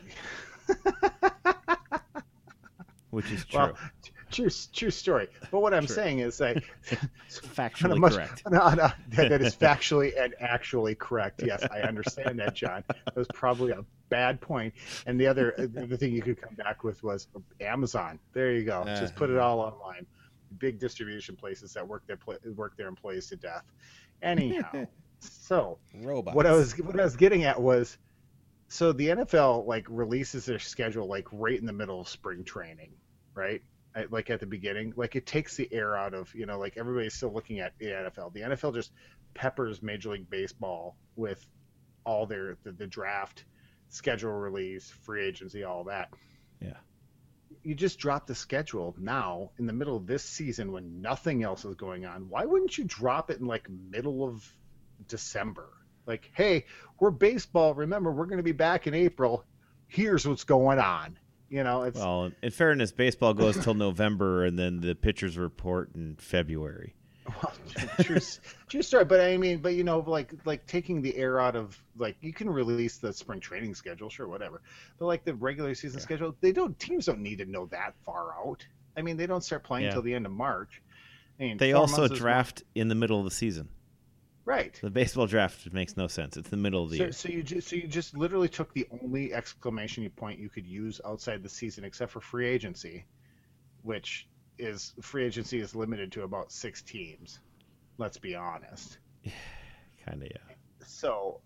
which is true. Well, true story. But what I'm saying is, factually correct. No, that is factually and actually correct. Yes, I understand that, John. That was probably a bad point. And the other thing you could come back with was Amazon. There you go. Just put it all online. Big distribution places that work their employees to death. Anyhow, so robots. What I was getting at was, so the NFL releases their schedule right in the middle of spring training, right? Like at the beginning, it takes the air out of, everybody's still looking at the NFL. The NFL just peppers Major League Baseball with all the draft, schedule release, free agency, all that. Yeah. You just drop the schedule now in the middle of this season when nothing else is going on. Why wouldn't you drop it in middle of December. Like, hey, we're baseball. Remember, we're going to be back in April. Here's what's going on. It's well. In fairness, baseball goes till November, and then the pitchers report in February. well, true story. But I mean, like taking the air out of you can release the spring training schedule, sure, whatever. But like the regular season schedule, teams don't need to know that far out. I mean, they don't start playing until the end of March. I mean, they also draft in the middle of the season. Right. The baseball draft makes no sense. It's the middle of the year. So you just literally took the only exclamation point you could use outside the season, except for free agency, which is limited to about 6 teams. Let's be honest. Kind of, yeah. So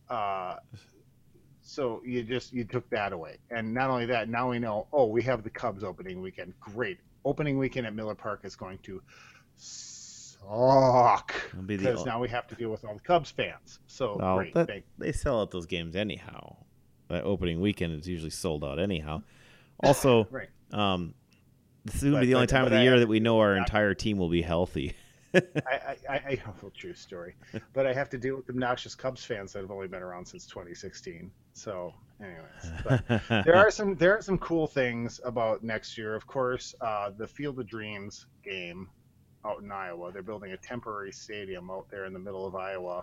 you took that away, and not only that, now we know. Oh, we have the Cubs opening weekend. Great, opening weekend at Miller Park is going to suck because now we have to deal with all the Cubs fans. So great. They sell out those games anyhow. That opening weekend is usually sold out anyhow. Also, right. This is going to be the only time of the year that we know our entire team will be healthy. I true story, but I have to deal with obnoxious Cubs fans that have only been around since 2016. So, anyways, but there are some cool things about next year. Of course, the Field of Dreams game out in Iowa. They're building a temporary stadium out there in the middle of Iowa.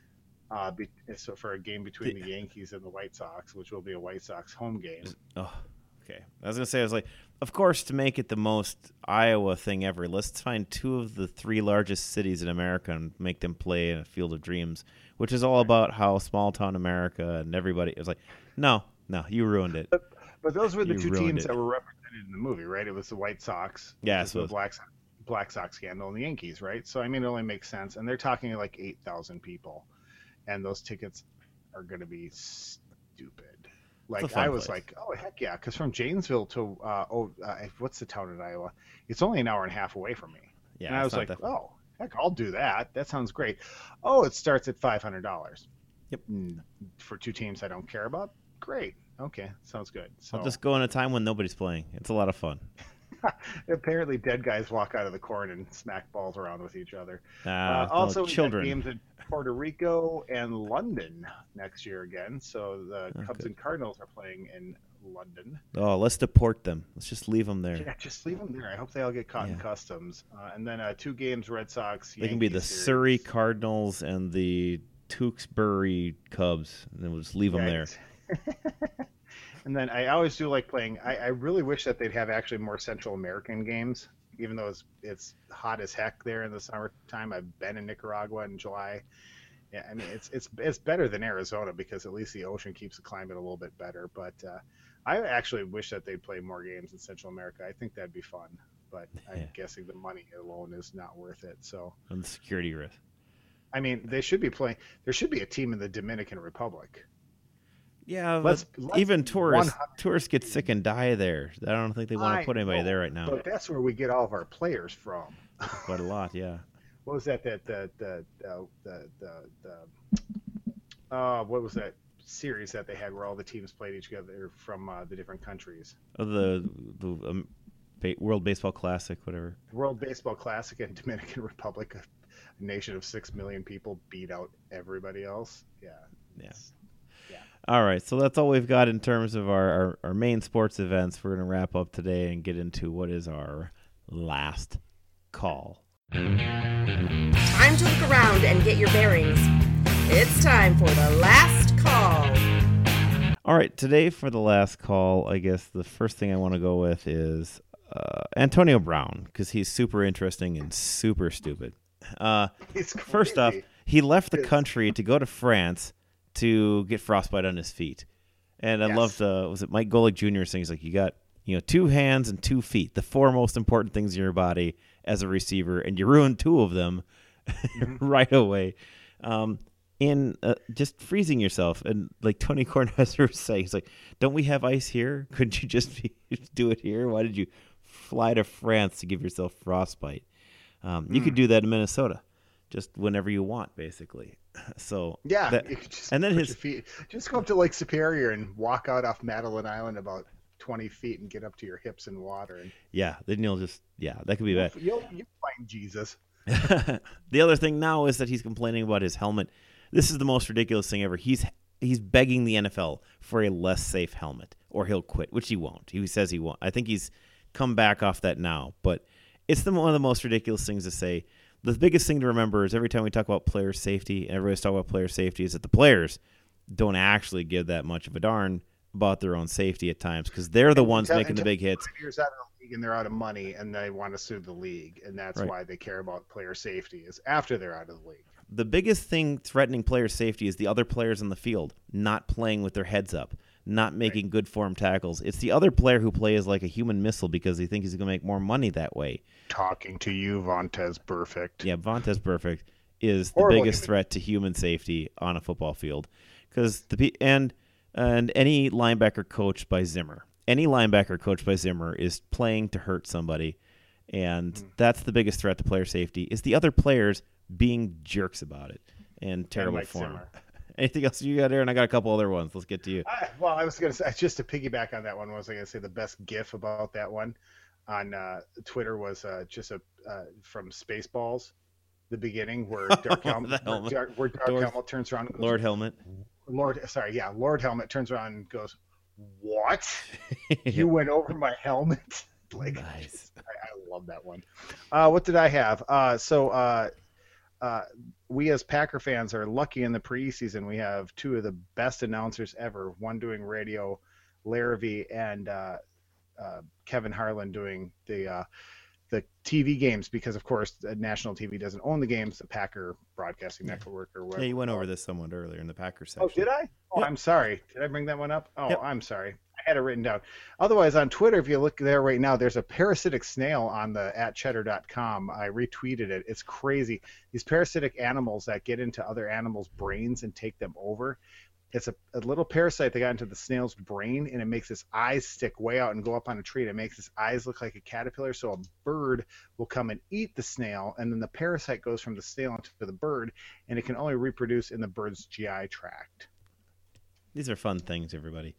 So for a game between the Yankees and the White Sox, which will be a White Sox home game. Oh, okay. I was gonna say, of course, to make it the most Iowa thing ever, let's find 2 of the 3 largest cities in America and make them play in a Field of Dreams, which is all about how small town America and everybody. It was like, no, you ruined it. But those were the 2 teams that were represented in the movie, right? It was the White Sox, the Black Sox scandal, and the Yankees, right? So I mean, it only makes sense. And they're talking like 8,000 people, and those tickets are going to be stupid. Like I was like, oh heck yeah, because from Janesville to what's the town in Iowa? It's only an hour and a half away from me. Yeah, and I was like, oh heck, I'll do that. That sounds great. Oh, it starts at $500. Yep. For 2 teams I don't care about. Great. Okay, sounds good. So I'll just go in a time when nobody's playing. It's a lot of fun. Apparently, dead guys walk out of the corn and smack balls around with each other. Also, children. Games in Puerto Rico and London next year again. So the Cubs and Cardinals are playing in London. Oh, let's deport them. Let's just leave them there. Yeah, just leave them there. I hope they all get caught in customs. And then 2 games, Red Sox. They can be the series. Surrey Cardinals and the Tewksbury Cubs, and then we'll just leave them there. And then I always do like playing. I really wish that they'd have actually more Central American games, even though it's hot as heck there in the summertime. I've been in Nicaragua in July. Yeah, I mean it's better than Arizona because at least the ocean keeps the climate a little bit better. But I actually wish that they'd play more games in Central America. I think that'd be fun. But I'm guessing the money alone is not worth it. So and the security risk. I mean, they should be playing. There should be a team in the Dominican Republic. Yeah, let's even tourists get sick and die there. I don't think they want to put anybody there right now. But that's where we get all of our players from. Quite a lot, yeah. What was that? What was that series that they had where all the teams played each other from the different countries? The World Baseball Classic, whatever. World Baseball Classic and Dominican Republic, a nation of 6 million people, beat out everybody else. Yeah. All right, so that's all we've got in terms of our main sports events. We're going to wrap up today and get into what is our last call. Time to look around and get your bearings. It's time for the last call. All right, today for the last call, I guess the first thing I want to go with is Antonio Brown, because he's super interesting and super stupid. First off, he left the country to go to France to get frostbite on his feet. And I loved, was it Mike Golick Jr. saying, he's like, you got 2 hands and 2 feet, the 4 most important things in your body as a receiver, and you ruined 2 of them right away. In just freezing yourself. And like Tony Kornheiser was saying, he's like, don't we have ice here? Couldn't you just do it here? Why did you fly to France to give yourself frostbite? You could do that in Minnesota. Just whenever you want, basically. So and then just go up to Lake Superior and walk out off Madeline Island about 20 feet and get up to your hips in water. And then you'll just that could be bad. You'll find Jesus. The other thing now is that he's complaining about his helmet This is the most ridiculous thing ever. He's begging the NFL for a less safe helmet, or he'll quit, which he won't. He says he won't. I think he's come back off that now, but it's one of the most ridiculous things to say. The biggest thing to remember is every time we talk about player safety, and everybody's talking about player safety, is that the players don't actually give that much of a darn about their own safety at times, because they're the ones making the big hits. Years out of the league and they're out of money and they want to sue the league, and that's why they care about player safety is after they're out of the league. The biggest thing threatening player safety is the other players on the field not playing with their heads up, not making good form tackles. It's the other player who plays like a human missile because he thinks he's going to make more money that way. Talking to you, Vontaze Burfict. Yeah, Vontaze Burfict is the biggest threat to human safety on a football field, because and any linebacker coached by Zimmer, is playing to hurt somebody, and that's the biggest threat to player safety is the other players being jerks about it and terrible form. Zimmer. Anything else you got, Aaron? I got a couple other ones. Let's get to you. I was going to say, just to piggyback on that one, was I going to say the best GIF about that one on Twitter was just from Spaceballs, the beginning where Dark Helmet, Helmet turns around and goes, Lord Helmet turns around and goes, "What? You went over my helmet?" Like, nice. I love that one. What did I have? We as Packer fans are lucky in the preseason. We have two of the best announcers ever, one doing radio, Larrabee, and Kevin Harlan doing the TV games, because of course national TV doesn't own the games, the Packer Broadcasting Network or whatever. Yeah, you went over this somewhat earlier in the Packer section. Oh, did I? Oh, yep. I'm sorry. Did I bring that one up? Oh, yep. I'm sorry. I had it written down. Otherwise, on Twitter, if you look there right now, there's a parasitic snail on the @cheddar.com. I retweeted it. It's crazy. These parasitic animals that get into other animals' brains and take them over. It's a little parasite that got into the snail's brain, and it makes its eyes stick way out and go up on a tree. And it makes its eyes look like a caterpillar, so a bird will come and eat the snail, and then the parasite goes from the snail into the bird, and it can only reproduce in the bird's GI tract. These are fun things, everybody.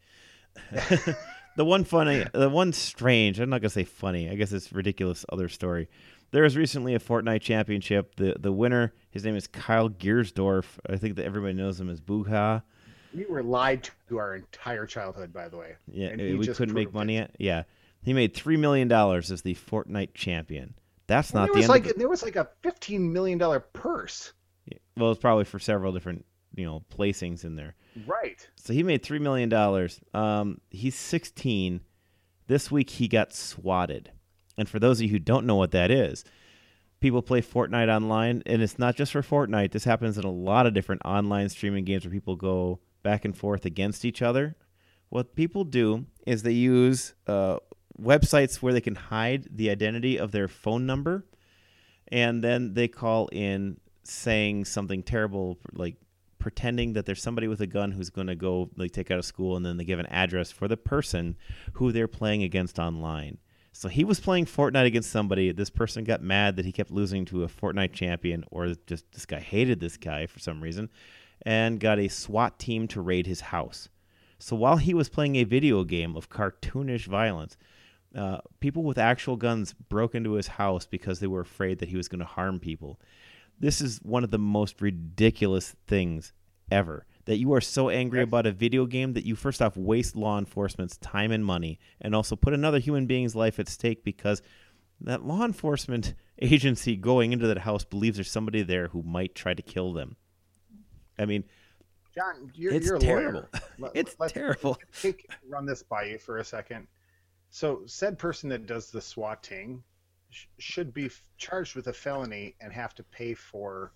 The one strange, I'm not going to say funny, I guess it's ridiculous other story. There was recently a Fortnite championship. The winner, his name is Kyle Giersdorf. I think that everybody knows him as Boo-Ha. We were lied to our entire childhood, by the way. Yeah, we couldn't make money yet. Yeah, he made $3 million as the Fortnite champion. That's not the end. There was like a $15 million purse. Yeah, well, it's probably for several different placings in there. Right. So he made $3 million. He's 16. This week he got swatted. And for those of you who don't know what that is, people play Fortnite online, and it's not just for Fortnite. This happens in a lot of different online streaming games where people go back and forth against each other. What people do is they use websites where they can hide the identity of their phone number, and then they call in saying something terrible, like pretending that there's somebody with a gun who's going to go take out of school, and then they give an address for the person who they're playing against online. So he was playing Fortnite against somebody. This person got mad that he kept losing to a Fortnite champion, or just this guy hated this guy for some reason, and got a SWAT team to raid his house. So while he was playing a video game of cartoonish violence, people with actual guns broke into his house because they were afraid that he was going to harm people. This is one of the most ridiculous things ever, that you are so angry about a video game that you first off waste law enforcement's time and money, and also put another human being's life at stake because that law enforcement agency going into that house believes there's somebody there who might try to kill them. I mean, John, you're it's terrible. It's terrible. Run this by you for a second. So said person that does the swatting should be charged with a felony and have to pay for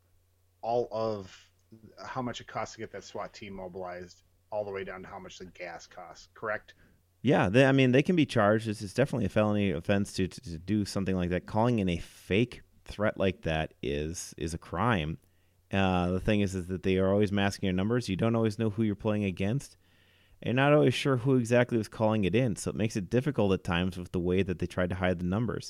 all of how much it costs to get that SWAT team mobilized, all the way down to how much the gas costs, correct? Yeah, they can be charged. It's definitely a felony offense to do something like that. Calling in a fake threat like that is a crime. The thing is that they are always masking your numbers. You don't always know who you're playing against. And not always sure who exactly was calling it in. So it makes it difficult at times with the way that they tried to hide the numbers.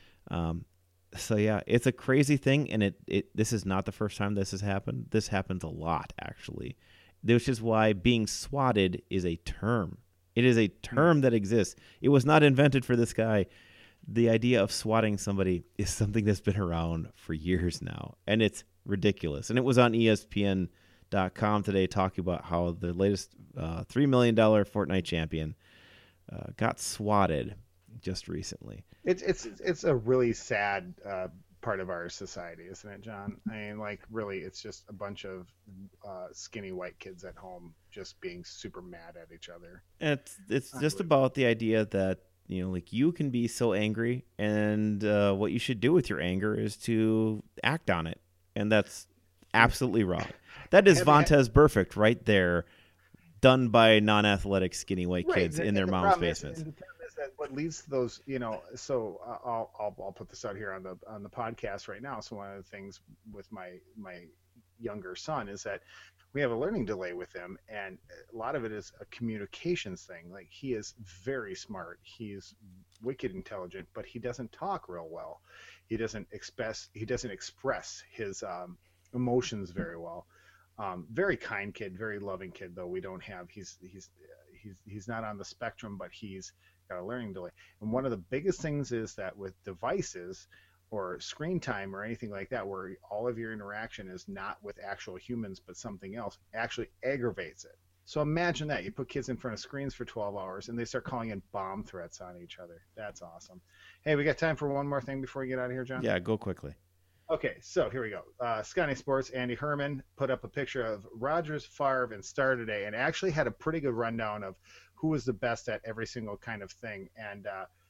So yeah, it's a crazy thing, and this is not the first time this has happened. This happens a lot, actually, which is why being swatted is a term. It is a term that exists. It was not invented for this guy. The idea of swatting somebody is something that's been around for years now, and it's ridiculous. And it was on ESPN.com today talking about how the latest $3 million Fortnite champion got swatted just recently. It's a really sad part of our society, isn't it, John? I mean, like, really, it's just a bunch of skinny white kids at home just being super mad at each other. And it's just about the idea that, you know, like, you can be so angry, and what you should do with your anger is to act on it, and that's absolutely wrong. That is Vontaze Burfict right there, done by non-athletic skinny white kids in their mom's basements. That what leads to those, you know, so I'll put this out here on the podcast right now. So one of the things with my younger son is that we have a learning delay with him, and a lot of it is a communications thing. Like, he is very smart, he's wicked intelligent, but he doesn't talk real well. He doesn't express his emotions very well. Very kind kid, very loving kid, though. We don't have he's not on the spectrum, but he's got a learning delay. And one of the biggest things is that with devices or screen time or anything like that, where all of your interaction is not with actual humans but something else, actually aggravates it. So imagine that. You put kids in front of screens for 12 hours and they start calling in bomb threats on each other. That's awesome. Hey, we got time for one more thing before we get out of here, John? Yeah, go quickly. Okay, so here we go. Scotty Sports, Andy Herman put up a picture of Rodgers, Favre, and Starr today, and actually had a pretty good rundown of who was the best at every single kind of thing. And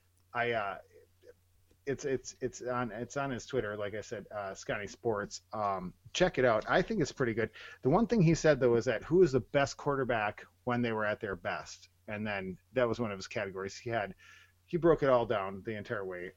it's on his Twitter, like I said, Scotty Sports. Check it out. I think it's pretty good. The one thing he said, though, is that who is the best quarterback when they were at their best, and then that was one of his categories. He broke it all down the entire way.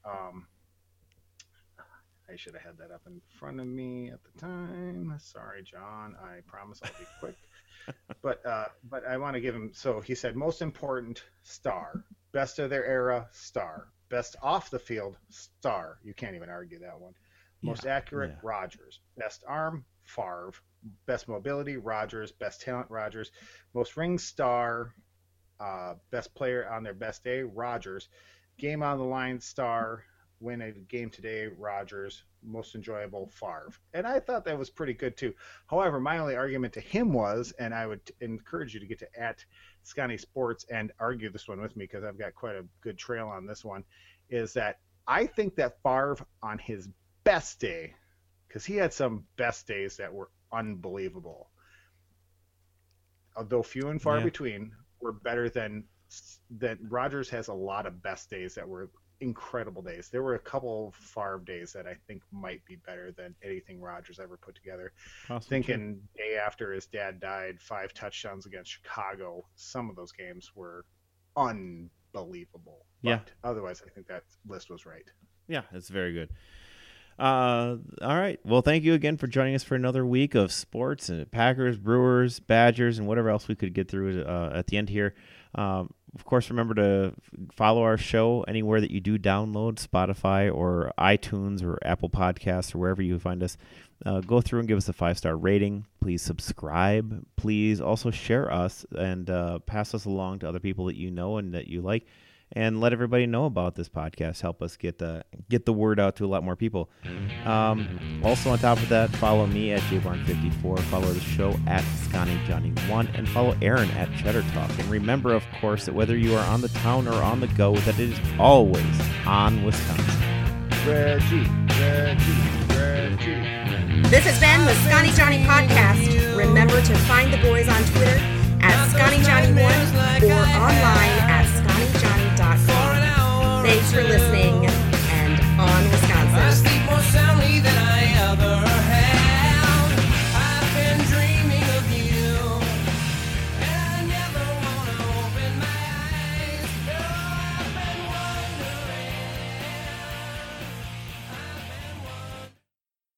I should have had that up in front of me at the time. Sorry, John. I promise I'll be quick. But I want to give him. So he said, most important, Starr. Best of their era, Starr. Best off the field, Starr. You can't even argue that one. Most accurate, Rodgers. Best arm, Favre. Best mobility, Rodgers. Best talent, Rodgers. Most rings, Starr. Best player on their best day, Rodgers. Game on the line, Starr. Win a game today, Rodgers. Most enjoyable, Favre. And I thought that was pretty good too. However, my only argument to him was, and I would encourage you to get to @Scotty Sports and argue this one with me, because I've got quite a good trail on this one, is that I think that Favre on his best day, because he had some best days that were unbelievable, although few and far between, were better than Rodgers has a lot of best days that were incredible days. There were a couple Favre days that I think might be better than anything Rodgers ever put together. Thinking day after his dad died, 5 touchdowns against Chicago. Some of those games were unbelievable. But otherwise, I think that list was right. Yeah, it's very good. All right. Well, thank you again for joining us for another week of sports and Packers, Brewers, Badgers, and whatever else we could get through at the end here. Of course, remember to follow our show anywhere that you do download, Spotify or iTunes or Apple Podcasts or wherever you find us. Go through and give us a 5-star rating. Please subscribe. Please also share us and pass us along to other people that you know and that you like. And let everybody know about this podcast. Help us get the word out to a lot more people. Also, on top of that, follow me at jbarn54. Follow the show at SconnieJohnny1. And follow Aaron at Cheddar Talk. And remember, of course, that whether you are on the town or on the go, that it is always on Wisconsin. Reggie. This has been the Scotty Johnny Podcast. Remember to find the boys on Twitter at SconnieJohnny1 or online at SconnieJohnny.com. Thanks for listening.